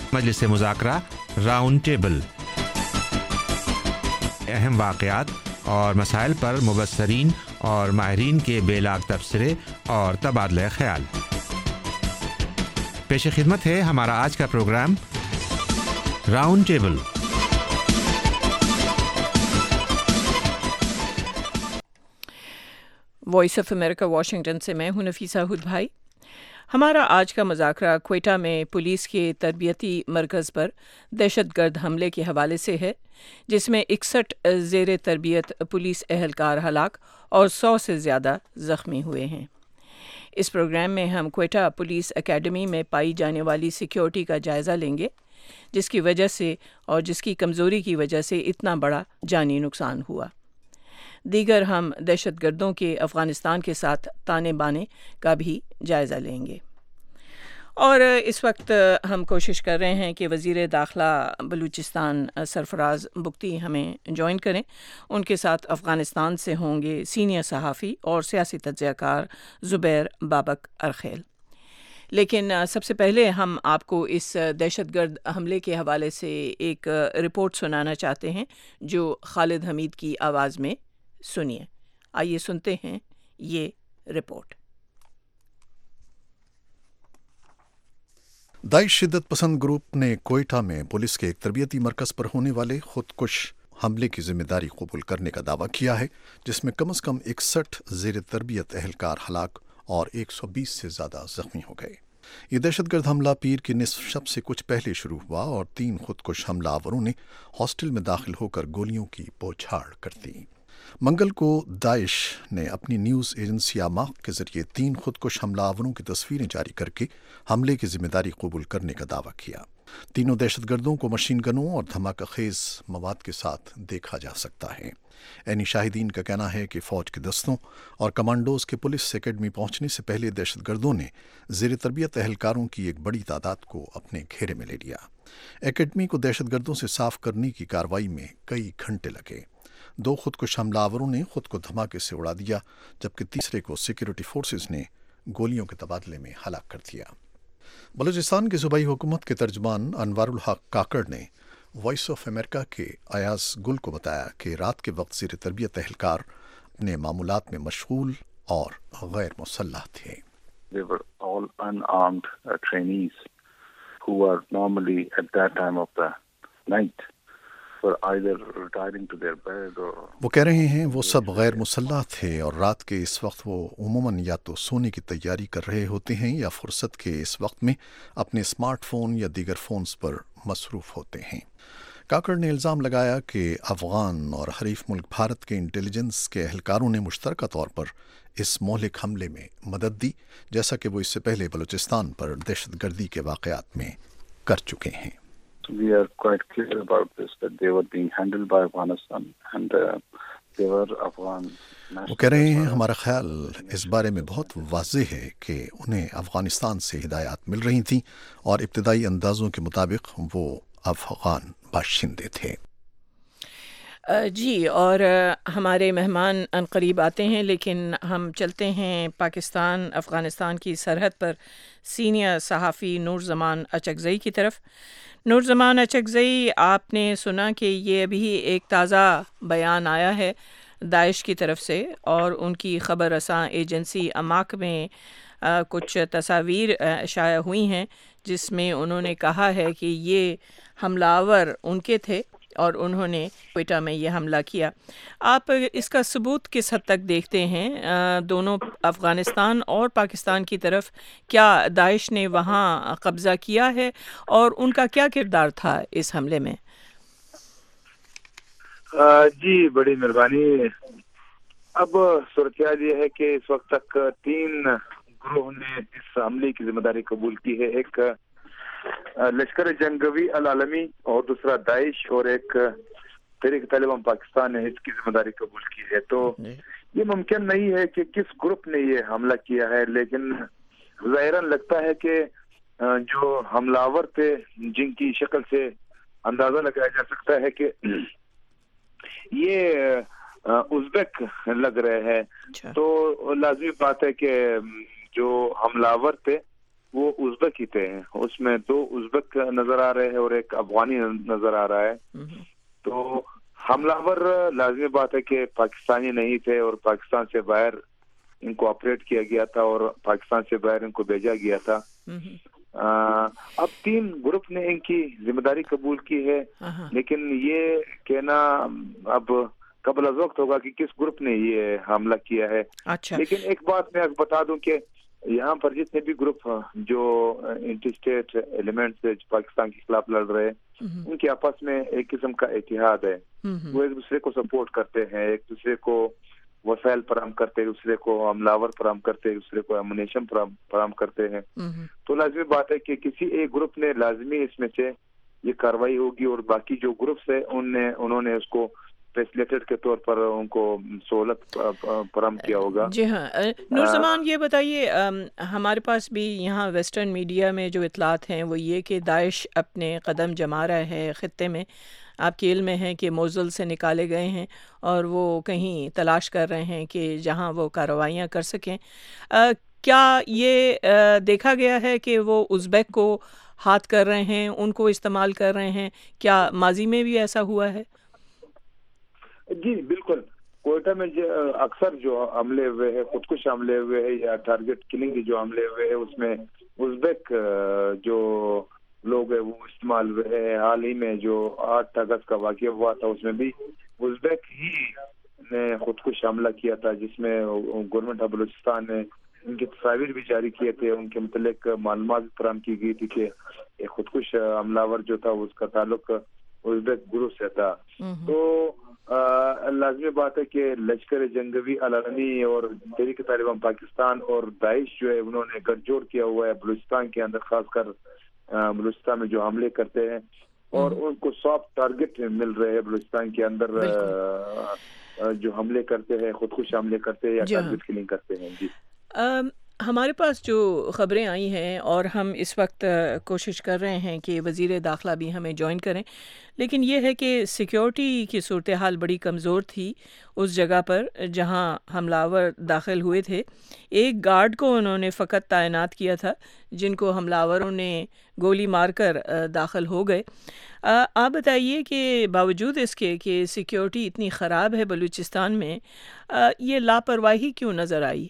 मजलिस मुज़ाकरा round table, अहम वाक़यात और मसाइल पर मुबस्सरीन और माहिरीन के बेलाग तबसरे और तबादला ख्याल। पेश खिदमत है हमारा आज का programme round table. Voice of America Washington से मैं हूं नफीसा हुद भाई। हमारा आज का मुज़ाकरा क्वेटा में पुलिस के तरबियती मरकज़ पर दहशतगर्द हमले के हवाले से है, जिसमें 61 ज़ेर तरबियत पुलिस एहलकार हलाक और 100 से ज़्यादा ज़ख्मी हुए हैं। इस प्रोग्राम में हम क्वेटा पुलिस एकेडमी में पाई जाने वाली सिक्योरिटी का जायज़ा लेंगे, जिसकी वजह से और जिसकी कमज़ोरी की वजह से इतना बड़ा जानी नुकसान हुआ। दीगर हम दहशतगर्दों के अफ़गानिस्तान के साथ ताने बाने का भी जायज़ा लेंगे। और इस वक्त हम कोशिश कर रहे हैं कि वज़ीर दाखिला बलूचिस्तान सरफराज बुख्ती हमें ज्वाइन करें। उनके साथ अफ़गानिस्तान से होंगे सीनियर सहाफ़ी और सियासी तज्ज़ियाकार ज़ुबैर बाबक अरखेल। लेकिन सबसे पहले हम आपको इस दहशतगर्द हमले के हवाले से एक रिपोर्ट सुनाना चाहते हैं जो खालिद हमीद की आवाज़ में सुनिए। आइए सुनते हैं ये रिपोर्ट। दाइश शिद्दत पसंद ग्रुप ने कोयटा में पुलिस के एक तरबियती मरकज़ पर होने वाले खुदकुश हमले की जिम्मेदारी कबूल करने का दावा किया है, जिसमें कम से कम 61 ज़ेर तरबियत एहलकार हलाक और 120 से ज़्यादा जख्मी हो गए। ये दहशतगर्द हमला पीर की निसफ शब से कुछ पहले शुरू हुआ और 3 खुदकुश हमलावरों ने हॉस्टल में दाखिल होकर गोलियों की बौछार कर दी। मंगल को दाइश ने अपनी न्यूज़ एजेंसी आमाक के जरिए 3 खुदकुश हमलावरों की तस्वीरें जारी करके हमले की जिम्मेदारी कबूल करने का दावा किया। तीनों दहशतगर्दों को मशीन गनों और धमाका खेज मवाद के साथ देखा जा सकता है। ऐनी शाहिदीन का कहना है कि फ़ौज के दस्तों और कमांडोज के पुलिस एकेडमी पहुंचने से पहले दहशतगर्दों ने ज़ेर तरबियत एहलकारों की एक बड़ी तादाद को अपने घेरे में ले लिया। एकेडमी को दहशतगर्दों से साफ करने की कार्रवाई में कई घंटे लगे। 2 खुदकुश हमलावरों ने खुद को धमाके से उड़ा दिया, जबकि तीसरे को सिक्योरिटी फोर्सेस ने गोलियों के तबादले में हलाक कर दिया। बलूचिस्तान की सूबाई हुकूमत के तर्जमान अनवारुल हक काकड़ ने वॉइस ऑफ अमेरिका के अयाज गुल को बताया कि रात के वक्त ज़ेर तरबियत एहलकार अपने मामूलात में मशगूल और गैर मुसल्लह थे। They were all unarmed trainees who were normally at that time of the night were either retiring to their bed or वो कह रहे हैं वो सब गैर मुसल्लह थे और रात के इस वक्त वो उमूमन या तो सोने की तैयारी कर रहे होते हैं या फुर्सत के इस वक्त में अपने स्मार्टफोन या दीगर फ़ोन्स पर मसरूफ़ होते हैं। काकड़ ने इल्ज़ाम लगाया कि अफ़गान और हरीफ मुल्क भारत के इंटेलिजेंस के एहलकारों ने मुश्तरका तौर पर इस मोहलिक हमले में मदद दी, जैसा कि वो इससे पहले बलूचिस्तान पर दहशतगर्दी के वाक़यात में कर चुके हैं। We are quite clear about this that they were being handled by Afghanistan and they were Afghan। वो कह रहे हैं हमारा ख्याल इस बारे में बहुत वाज़ेह है कि उन्हें अफ़गानिस्तान से हिदायत मिल रही थीं और इब्तदाई अंदाज़ों के मुताबिक वो अफ़गान बाशिंदे थे। जी, और हमारे मेहमान अनकरीब आते हैं, लेकिन हम चलते हैं पाकिस्तान अफ़गानिस्तान की सरहद पर सीनियर सहाफ़ी नूरज़मान अचकज़ई की तरफ। नूरज़मान अचकज़ई, आपने सुना कि ये अभी एक ताज़ा बयान आया है दाइश की तरफ से और उनकी ख़बर रसां एजेंसी अमाक में कुछ तस्वीर शाया हुई हैं जिसमें उन्होंने कहा है कि ये हमलावर उनके थे और उन्होंने क्वेटा में ये हमला किया। आप इसका सबूत किस हद तक देखते हैं? दोनों अफ़गानिस्तान और पाकिस्तान की तरफ क्या दाइश ने वहाँ कब्ज़ा किया है और उनका क्या किरदार था इस हमले में? जी, बड़ी मेहरबानी। अब सूरत ये है कि इस वक्त तक 3 ग्रोह ने इस हमले की जिम्मेदारी कबूल की है। एक लश्कर जंगवी अल आलमी और दूसरा दाइश और एक तहरीक तालिबान पाकिस्तान ने इसकी जिम्मेदारी कबूल की है। तो ये मुमकिन नहीं है कि किस ग्रुप ने ये हमला किया है, लेकिन ज़ाहिरन लगता है कि जो हमलावर थे जिनकी शक्ल से अंदाजा लगाया जा सकता है कि ये उज़्बेक लग रहे हैं। तो लाजमी बात है कि जो हमलावर थे وہ ازبک ہی تھے. اس میں 2 ازبک نظر آ رہے ہیں اور ایک افغانی نظر آ رہا ہے. تو حملہ آور لازمی بات ہے کہ پاکستانی نہیں تھے اور پاکستان سے باہر ان کو آپریٹ کیا گیا تھا اور پاکستان سے باہر ان کو بھیجا گیا تھا. اب 3 گروپ نے ان کی ذمہ داری قبول کی ہے, لیکن یہ کہنا اب قبل از وقت ہوگا کہ کس گروپ نے یہ حملہ کیا ہے. لیکن ایک بات میں بتا دوں کہ یہاں پر جتنے بھی گروپ جو انٹی اسٹیٹ ایلیمنٹس پاکستان کے خلاف لڑ رہے ہیں, ان کے آپس میں ایک قسم کا اتحاد ہے. وہ ایک دوسرے کو سپورٹ کرتے ہیں, ایک دوسرے کو وسائل فراہم کرتے ہیں, دوسرے کو حملہ آور فراہم کرتے ہیں, دوسرے کو امونیشن فراہم کرتے ہیں. تو لازمی بات ہے کہ کسی ایک گروپ نے لازمی اس میں سے یہ کاروائی ہوگی اور باقی جو گروپس ہیں انہوں نے اس کو فیسلیٹیڈ کے طور پر ان کو سہولت فراہم کیا ہوگا. جی ہاں نور زمان, یہ بتائیے ہمارے پاس بھی یہاں ویسٹرن میڈیا میں جو اطلاعات ہیں وہ یہ کہ داعش اپنے قدم جما رہا ہے خطے میں. آپ کے علم میں ہے کہ موصل سے نکالے گئے ہیں اور وہ کہیں تلاش کر رہے ہیں کہ جہاں وہ کارروائیاں کر سکیں. کیا یہ دیکھا گیا ہے کہ وہ ازبیک کو ہاتھ کر رہے ہیں, ان کو استعمال کر رہے ہیں؟ کیا ماضی میں بھی ایسا ہوا ہے؟ جی بالکل. کوئٹہ میں اکثر جو حملے ہوئے ہیں, خودکش حملے ہوئے ہیں یا ٹارگٹ کلنگ کے جو حملے ہوئے ہیں, اس میں ازبیک جو لوگ ہیں وہ استعمال ہوئے ہیں. حال ہی میں جو 8 اگست کا واقعہ ہوا تھا اس میں بھی ازبیک ہی نے خودکش حملہ کیا تھا, جس میں گورنمنٹ آف بلوچستان نے ان کی تصاویر بھی جاری کیے تھے, ان کے متعلق معلومات بھی فراہم کی گئی تھی کہ ایک خودکش حملہ آور جو تھا اس کا تعلق ازبیک گروپ سے تھا. تو لازمی بات ہے کہ لشکر جنگی علنی اور تحریک طالبان پاکستان اور داعش جو ہے انہوں نے گٹھ جوڑ کیا ہوا ہے بلوچستان کے اندر, خاص کر بلوچستان میں جو حملے کرتے ہیں, اور ان کو سافٹ ٹارگٹ مل رہے ہیں بلوچستان کے اندر جو حملے کرتے ہیں, خودکش حملے کرتے ہیں یا ٹارگٹ کلنگ کرتے ہیں. جی ہمارے پاس جو خبریں آئی ہیں اور ہم اس وقت کوشش کر رہے ہیں کہ وزیر داخلہ بھی ہمیں جوائن کریں, لیکن یہ ہے کہ سیکیورٹی کی صورتحال بڑی کمزور تھی اس جگہ پر جہاں حملہ آور داخل ہوئے تھے. ایک گارڈ کو انہوں نے فقط تعینات کیا تھا جن کو حملہ آوروں نے گولی مار کر داخل ہو گئے. آپ بتائیے کہ باوجود اس کے کہ سیکیورٹی اتنی خراب ہے بلوچستان میں, یہ لاپرواہی کیوں نظر آئی؟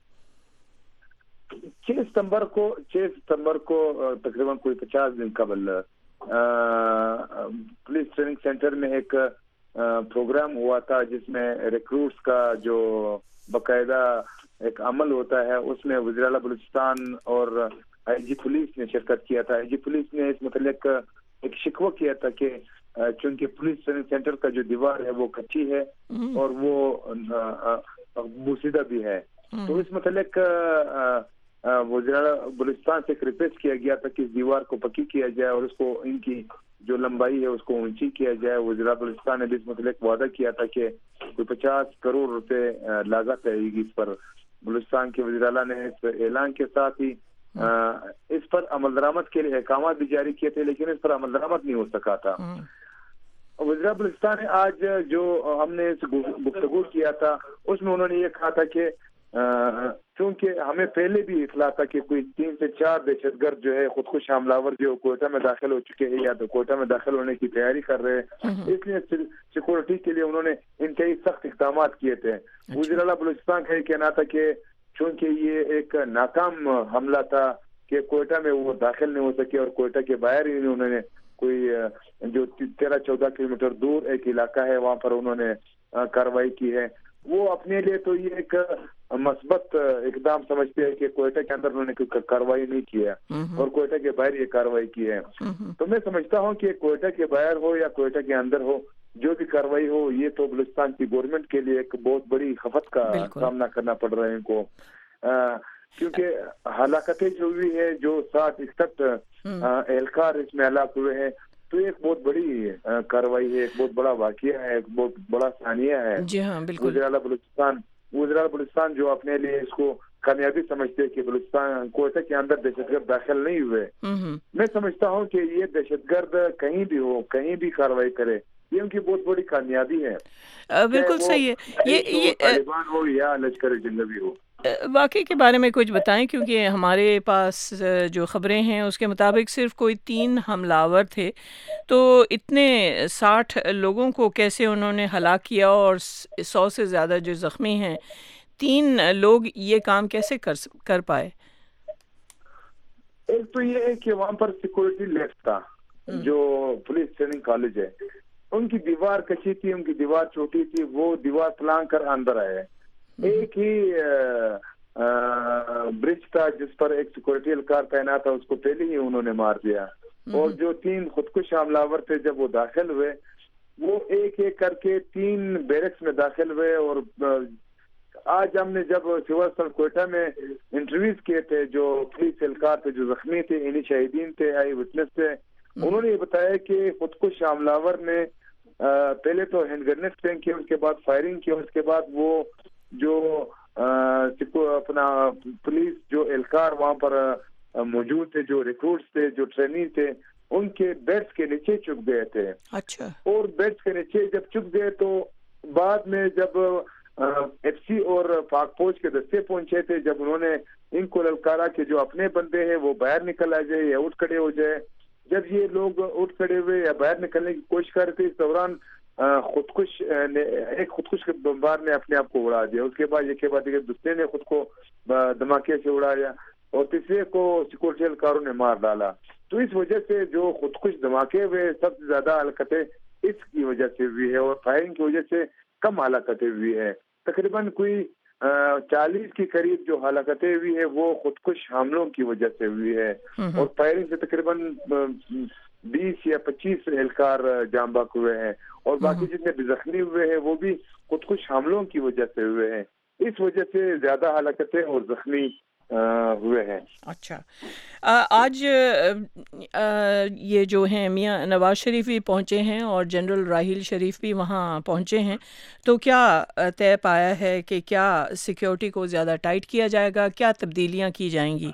6 ستمبر کو تقریباً کوئی 50 دن قبل پولیس ٹریننگ سینٹر میں ایک پروگرام ہوا تھا جس میں ریکروٹس کا جو باقاعدہ ایک عمل ہوتا ہے, اس میں وزیر اعلیٰ بلوچستان اور آئی جی پولیس نے شرکت کیا تھا. آئی جی پولیس نے اس متعلق ایک شکوہ کیا تھا کہ چونکہ پولیس ٹریننگ سینٹر کا جو دیوار ہے وہ کچی ہے اور وہ بوسیدہ بھی ہے, تو اس متعلق وزیر اعلیٰ بلوچستان سے ایک ریکویسٹ کیا گیا تھا کہ اس دیوار کو پکی کیا جائے اور اس کو ان کی جو لمبائی ہے اس کو اونچی کیا جائے. وزیر اعلیٰ بلوچستان نے بھی اس متعلق وعدہ کیا تھا کہ کوئی 50 کروڑ روپے لاگت رہے گی اس پر. بلوچستان کے وزیر اعلیٰ نے اس اعلان کے ساتھ ہی اس پر عمل درآمد کے لیے احکامات بھی جاری کیے تھے, لیکن اس پر عمل درآمد نہیں ہو سکا تھا. وزیر اعلیٰ بلوچستان نے آج جو ہم نے گفتگو کیا تھا اس میں انہوں نے یہ کہا تھا کہ چونکہ ہمیں پہلے بھی اطلاع تھا کہ کوئی 3 سے 4 دہشت گرد جو ہے خودکش حملہ آور جو کوئٹہ میں داخل ہو چکے ہیں یا تو کوئٹہ میں داخل ہونے کی تیاری کر رہے ہیں, اس لیے سیکورٹی کے لیے انہوں نے انتہائی سخت اقدامات کیے تھے. وزیر اعلیٰ بلوچستان کا یہ کہنا تھا کہ چونکہ یہ ایک ناکام حملہ تھا کہ کوئٹہ میں وہ داخل نہیں ہو سکے اور کوئٹہ کے باہر ہی انہوں نے کوئی جو 13-14 کلومیٹر دور ایک علاقہ ہے وہاں پر انہوں نے کارروائی کی ہے. وہ اپنے لیے تو یہ ایک مثبت اقدام سمجھتے ہیں کہ کوئٹہ کے اندر انہوں نے کوئی کارروائی نہیں کی ہے اور کوئٹہ کے باہر یہ کارروائی کی ہے. تو میں سمجھتا ہوں کہ کوئٹہ کے باہر ہو یا کوئٹہ کے اندر ہو, جو بھی کارروائی ہو یہ تو بلوچستان کی گورنمنٹ کے لیے ایک بہت بڑی خفت کا سامنا کرنا پڑ رہا ہے ان کو, کیونکہ ہلاکتیں جو ہوئی ہے جو 60-61 اہلکار اس میں ہلاک ہوئے ہیں, تو ایک بہت بڑی کارروائی ہے, ایک بہت بڑا واقعہ ہے, ایک بہت بڑا ثانیہ ہے. جی ہاں بالکل. وزیر اعلیٰ بلوچستان جو اپنے لیے اس کو کامیابی سمجھتے کہ بلوچستان کوئٹہ کے اندر دہشت گرد داخل نہیں ہوئے. میں سمجھتا ہوں کہ یہ دہشت گرد کہیں بھی ہو, کہیں بھی کارروائی کرے, یہ ان کی بہت بڑی کامیابی ہے. بالکل صحیح ہے. یہ طالبان ہو یا لشکر جنگی ہو. واقعے کے بارے میں کچھ بتائیں، کیونکہ ہمارے پاس جو خبریں ہیں اس کے مطابق صرف کوئی 3 حملہ آور تھے، تو اتنے 60 لوگوں کو کیسے انہوں نے ہلاک کیا، اور 100 سے زیادہ جو زخمی ہیں، 3 لوگ یہ کام کیسے کر پائے؟ ایک تو یہ ہے کہ وہاں پر سیکورٹی لیس تھا، جو پولیس ٹریننگ کالج ہے، ان کی دیوار کچی تھی، ان کی دیوار چھوٹی تھی، وہ دیوار پلان کر اندر آئے. ایک ہی برج تھا جس پر ایک سیکورٹی اہلکار تعینات تھا، اس کو پہلے ہی انہوں نے مار دیا. اور جو 3 خودکش حملہ آور تھے جب وہ داخل ہوئے، وہ ایک ایک کر کے 3 بیرکس میں داخل ہوئے. اور آج ہم نے جب سول ہاسپٹل کوئٹہ میں انٹرویوز کیے تھے جو پولیس اہلکار تھے جو زخمی تھے، انہی شہیدین تھے، آئی وٹنس تھے، انہوں نے یہ بتایا کہ خودکش حملہ آور نے پہلے تو ہینڈ گرینیڈ فینک کیا، اس کے بعد فائرنگ کیا، اس کے بعد وہ جو اپنا پولیس جو اہلکار وہاں پر موجود تھے، جو ریکروٹس تھے، جو ٹرینی تھے، ان کے بیڈس کے نیچے چھپ گئے تھے. اچھا. اور بیڈس کے نیچے جب چھپ گئے تو بعد میں جب ایف سی اور پاک فوج کے دستے پہنچے تھے، جب انہوں نے ان کو للکارا کہ جو اپنے بندے ہیں وہ باہر نکل آ جائے یا اٹھ کھڑے ہو جائے. جب یہ لوگ اٹھ کھڑے ہوئے یا باہر نکلنے کی کوشش کر رہے تھے، اس دوران ایک خودکش کے بمبار نے اپنے آپ کو اڑا دیا. اس کے بعد ایک کے بعد ایک دوسرے نے خود کو دھماکے سے اڑایا اور تیسرے کو سیکورٹی اہلکاروں نے مار ڈالا. تو اس وجہ سے جو خودکش دھماکے ہوئے سب سے زیادہ ہلاکتیں اس کی وجہ سے ہوئی ہے، اور فائرنگ کی وجہ سے کم ہلاکتیں ہوئی ہے. تقریباً کوئی 40 کے قریب جو ہلاکتیں ہوئی ہے وہ خودکش حملوں کی وجہ سے ہوئی ہے، اور فائرنگ سے تقریباً 20 یا 25 اہلکار جاں بحق ہوئے ہیں، اور باقی جتنے بھی زخمی ہوئے ہیں وہ بھی خودکش حملوں کی وجہ سے ہوئے ہیں. اس وجہ سے زیادہ ہلاکتیں اور زخمی ہوئے ہیں. اچھا. آج یہ جو ہیں میاں نواز شریف بھی پہنچے ہیں اور جنرل راحیل شریف بھی وہاں پہنچے ہیں، تو کیا طے پایا ہے کہ کیا سیکیورٹی کو زیادہ ٹائٹ کیا جائے گا، کیا تبدیلیاں کی جائیں گی؟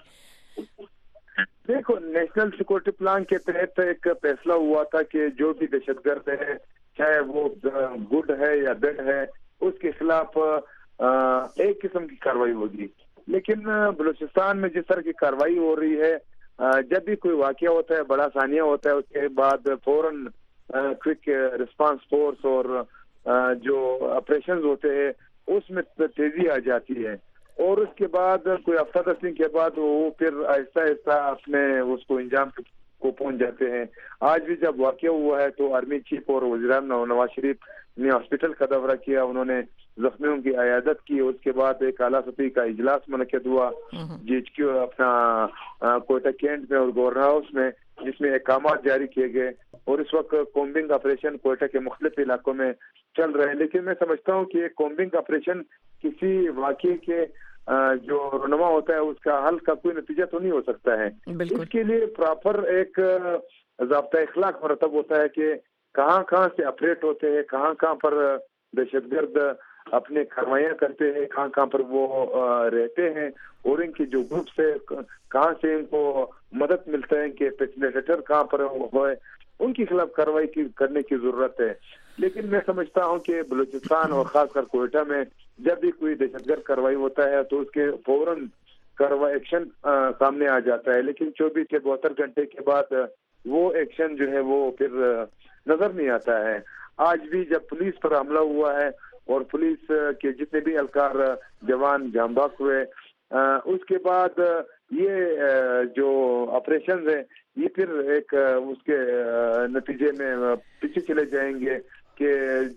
دیکھو، نیشنل سیکورٹی پلان کے تحت ایک فیصلہ ہوا تھا کہ جو بھی دہشت گرد ہے، چاہے وہ گڈ ہے یا بیڈ ہے، اس کے خلاف ایک قسم کی کارروائی ہوگی. لیکن بلوچستان میں جس طرح کی کارروائی ہو رہی ہے، جب بھی کوئی واقعہ ہوتا ہے، بڑا ثانیہ ہوتا ہے، اس کے بعد فوراً کوئک رسپانس فورس اور جو آپریشنز ہوتے ہیں اس میں تیزی آ جاتی ہے، اور اس کے بعد کوئی ہفتہ 10 دن کے بعد وہ پھر آہستہ آہستہ اپنے اس کو انجام کو پہنچ جاتے ہیں. آج بھی جب واقعہ ہوا ہے تو آرمی چیف اور وزیراعظم نواز شریف نے ہاسپٹل کا دورہ کیا، انہوں نے زخمیوں کی عیادت کی. اس کے بعد ایک اعلیٰ سطحی کا اجلاس منعقد ہوا جی ایچ کیو اپنا کوئٹہ کینٹ میں اور گورنر ہاؤس میں، جس میں احکامات جاری کیے گئے، اور اس وقت کومبنگ آپریشن کوئٹہ کے مختلف علاقوں میں چل رہے ہیں. لیکن میں سمجھتا ہوں کہ کومبنگ آپریشن کسی واقعے کے جو رونما ہوتا ہے اس کا حل کا کوئی نتیجہ تو نہیں ہو سکتا ہے. اس کے لیے پراپر ایک ضابطہ اخلاق مرتب ہوتا ہے کہ کہاں کہاں سے آپریٹ ہوتے ہیں، کہاں کہاں پر دہشت گرد اپنے کارروائیاں کرتے ہیں، کہاں کہاں پر وہ رہتے ہیں، اور ان کی جو گروپس ہے کہاں سے ان کو مدد ملتا ہے کہ فیسیلیٹیٹر کہاں پر ہوئے، ان کی خلاف کارروائی کرنے کی ضرورت ہے. لیکن میں سمجھتا ہوں کہ بلوچستان اور خاص کر کوئٹہ میں جب بھی کوئی دہشت گرد کارروائی ہوتا ہے تو اس کے فوراً کارروائی ایکشن سامنے آ جاتا ہے، لیکن 24 سے 72 گھنٹے کے بعد وہ ایکشن جو ہے وہ پھر نظر نہیں آتا ہے. آج بھی جب پولیس پر حملہ ہوا ہے اور پولیس کے جتنے بھی اہلکار جوان جاں بحق ہوئے، اس کے بعد یہ جو آپریشنز ہیں یہ پھر ایک اس کے نتیجے میں پیچھے چلے جائیں گے کہ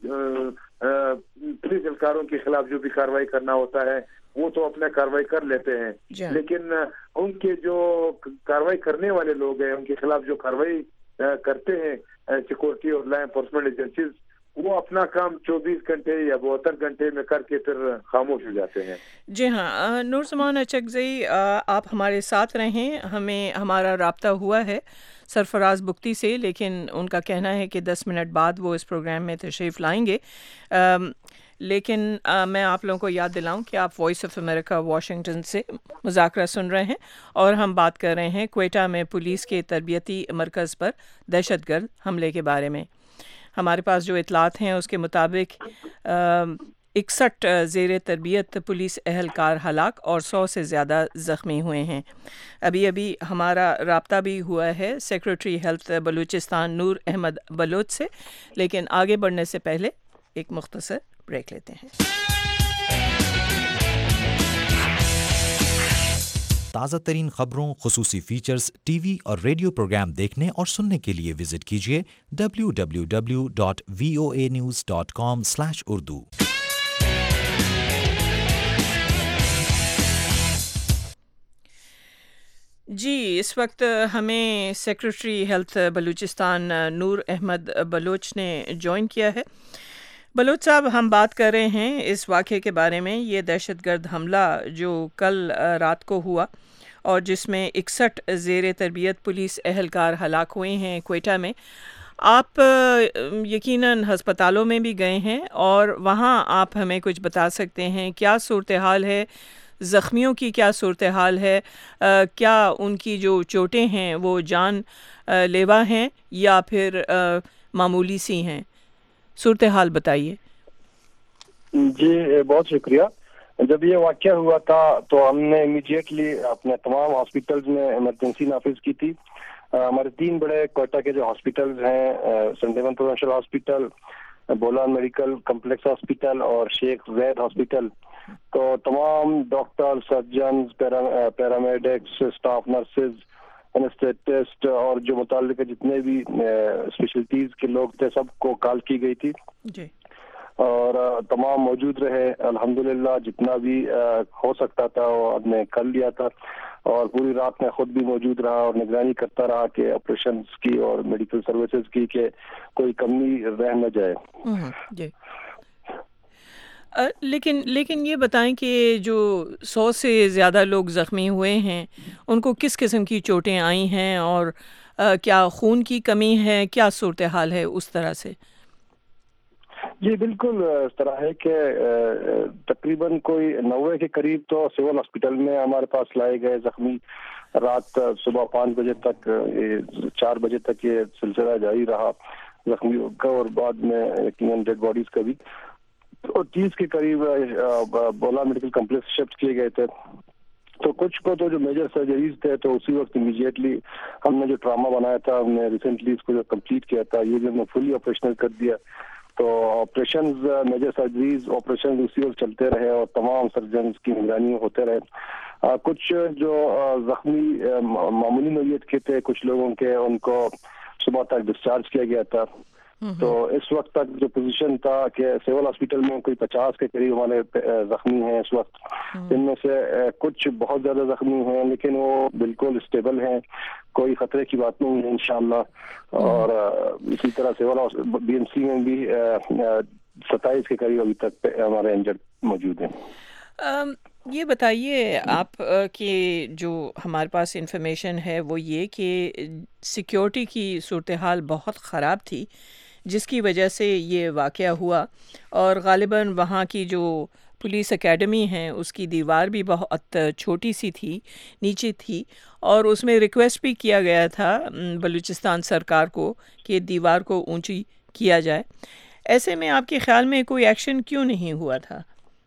پولیس اہلکاروں کے خلاف جو بھی کارروائی کرنا ہوتا ہے وہ تو اپنا کارروائی کر لیتے ہیں، لیکن ان کے جو کارروائی کرنے والے لوگ ہیں، ان کے خلاف جو کارروائی کرتے ہیں سیکورٹی اور لا انفورسمنٹ ایجنسیز، وہ اپنا کام 24 گھنٹے یا 72 گھنٹے میں کر کے پھر خاموش ہو جاتے ہیں. جی ہاں، نور زمان اچکزئی، آپ ہمارے ساتھ رہیں. ہمارا رابطہ ہوا ہے سرفراز بگٹی سے، لیکن ان کا کہنا ہے کہ 10 منٹ بعد وہ اس پروگرام میں تشریف لائیں گے. لیکن میں آپ لوگوں کو یاد دلاؤں کہ آپ وائس آف امریکہ واشنگٹن سے مذاکرہ سن رہے ہیں، اور ہم بات کر رہے ہیں کوئٹہ میں پولیس کے تربیتی مرکز پر دہشت گرد حملے کے بارے میں. ہمارے پاس جو اطلاعات ہیں اس کے مطابق 61 زیر تربیت پولیس اہلکار ہلاک اور 100 سے زیادہ زخمی ہوئے ہیں۔ ابھی ہمارا رابطہ بھی ہوا ہے سیکریٹری ہیلتھ بلوچستان نور احمد بلوچ سے، لیکن آگے بڑھنے سے پہلے ایک مختصر بریک لیتے ہیں۔ تازہ ترین خبروں، خصوصی فیچرز، ٹی وی اور ریڈیو پروگرام دیکھنے اور سننے کے لیے وزٹ کیجیے www.voanews.com/urdu۔ جی، اس وقت ہمیں سیکریٹری ہیلتھ بلوچستان نور احمد بلوچ نے جوائن کیا ہے۔ بلوچ صاحب، ہم بات کر رہے ہیں اس واقعے کے بارے میں، یہ دہشت گرد حملہ جو کل رات کو ہوا اور جس میں 61 زیر تربیت پولیس اہلکار ہلاک ہوئے ہیں کوئٹہ میں۔ آپ یقیناً ہسپتالوں میں بھی گئے ہیں اور وہاں آپ ہمیں کچھ بتا سکتے ہیں کیا صورتحال ہے، زخمیوں کی کیا صورتحال ہے، کیا ان کی جو چوٹیں ہیں وہ جان لیوا ہیں یا پھر معمولی سی ہیں؟ صورتحال بتائیے۔ جی بہت شکریہ۔ جب یہ واقعہ ہوا تھا تو ہم نے امیڈیٹلی اپنے تمام ہاسپٹلز میں ایمرجنسی نافذ کی تھی۔ ہمارے 3 بڑے کوئٹہ کے جو ہاسپٹلز ہیں، سنٹ ایون provincial hospital, Bolan medical complex hospital اور شیخ زید ہاسپٹل، تو تمام doctor, surgeons, paramedics, staff nurses, anaesthetists اور جو متعلقہ جتنے بھی اسپیشلٹیز کے لوگ تھے سب کو کال کی گئی تھی جی، اور تمام موجود رہے۔ الحمدللہ جتنا بھی ہو سکتا تھا وہ ہم نے کر لیا تھا، اور پوری رات میں خود بھی موجود رہا اور نگرانی کرتا رہا کہ آپریشنز کی اور میڈیکل سروسز کی کہ کوئی کمی رہ نہ جائے۔ جی، لیکن یہ بتائیں کہ جو 100 سے زیادہ لوگ زخمی ہوئے ہیں ان کو کس قسم کی چوٹیں آئی ہیں اور کیا خون کی کمی ہے، کیا صورتحال ہے اس طرح سے؟ جی بالکل اس طرح ہے کہ تقریباً کوئی 90 کے قریب تو سول ہاسپٹل میں ہمارے پاس لائے گئے زخمی۔ رات صبح 5 بجے تک 4 بجے تک یہ سلسلہ جاری رہا زخمیوں کا، اور بعد میں یقیناً ڈیڈ باڈیز کا بھی، اور 30 کے قریب بولا میڈیکل کمپلیکس شفٹ کیے گئے تھے۔ تو کچھ کو تو جو میجر سرجریز تھے تو اسی وقت امیڈیٹلی ہم نے جو ٹراما بنایا تھا، ہم نے ریسنٹلی اس کو جو کمپلیٹ کیا تھا، یہ بھی ہم نے فلی آپریشنل کر دیا۔ تو آپریشنز، میجر سرجریز آپریشن اسی وقت چلتے رہے اور تمام سرجنز کی نگرانی ہوتے رہے۔ کچھ جو زخمی معمولی نوعیت کے تھے کچھ لوگوں کے، ان کو صبح تک ڈسچارج کیا گیا تھا۔ تو اس وقت تک جو پوزیشن تھا کہ سول ہاسپٹل میں کوئی 50 کے قریب ہمارے زخمی ہیں اس وقت، ان میں سے کچھ بہت زیادہ زخمی ہیں لیکن وہ بالکل اسٹیبل ہیں، کوئی خطرے کی بات نہیں ہے انشاءاللہ۔ اور اسی طرح سول بی ایم سی میں بھی 27 کے قریب ابھی تک ہمارے انجرڈ موجود ہیں۔ یہ بتائیے آپ کہ جو ہمارے پاس انفارمیشن ہے وہ یہ کہ سیکیورٹی کی صورتحال بہت خراب تھی جس کی وجہ سے یہ واقعہ ہوا، اور غالباً وہاں کی جو پولیس اکیڈمی ہیں اس کی دیوار بھی بہت چھوٹی سی تھی، نیچے تھی، اور اس میں ریکویسٹ بھی کیا گیا تھا بلوچستان سرکار کو کہ دیوار کو اونچی کیا جائے۔ ایسے میں آپ کے خیال میں کوئی ایکشن کیوں نہیں ہوا تھا؟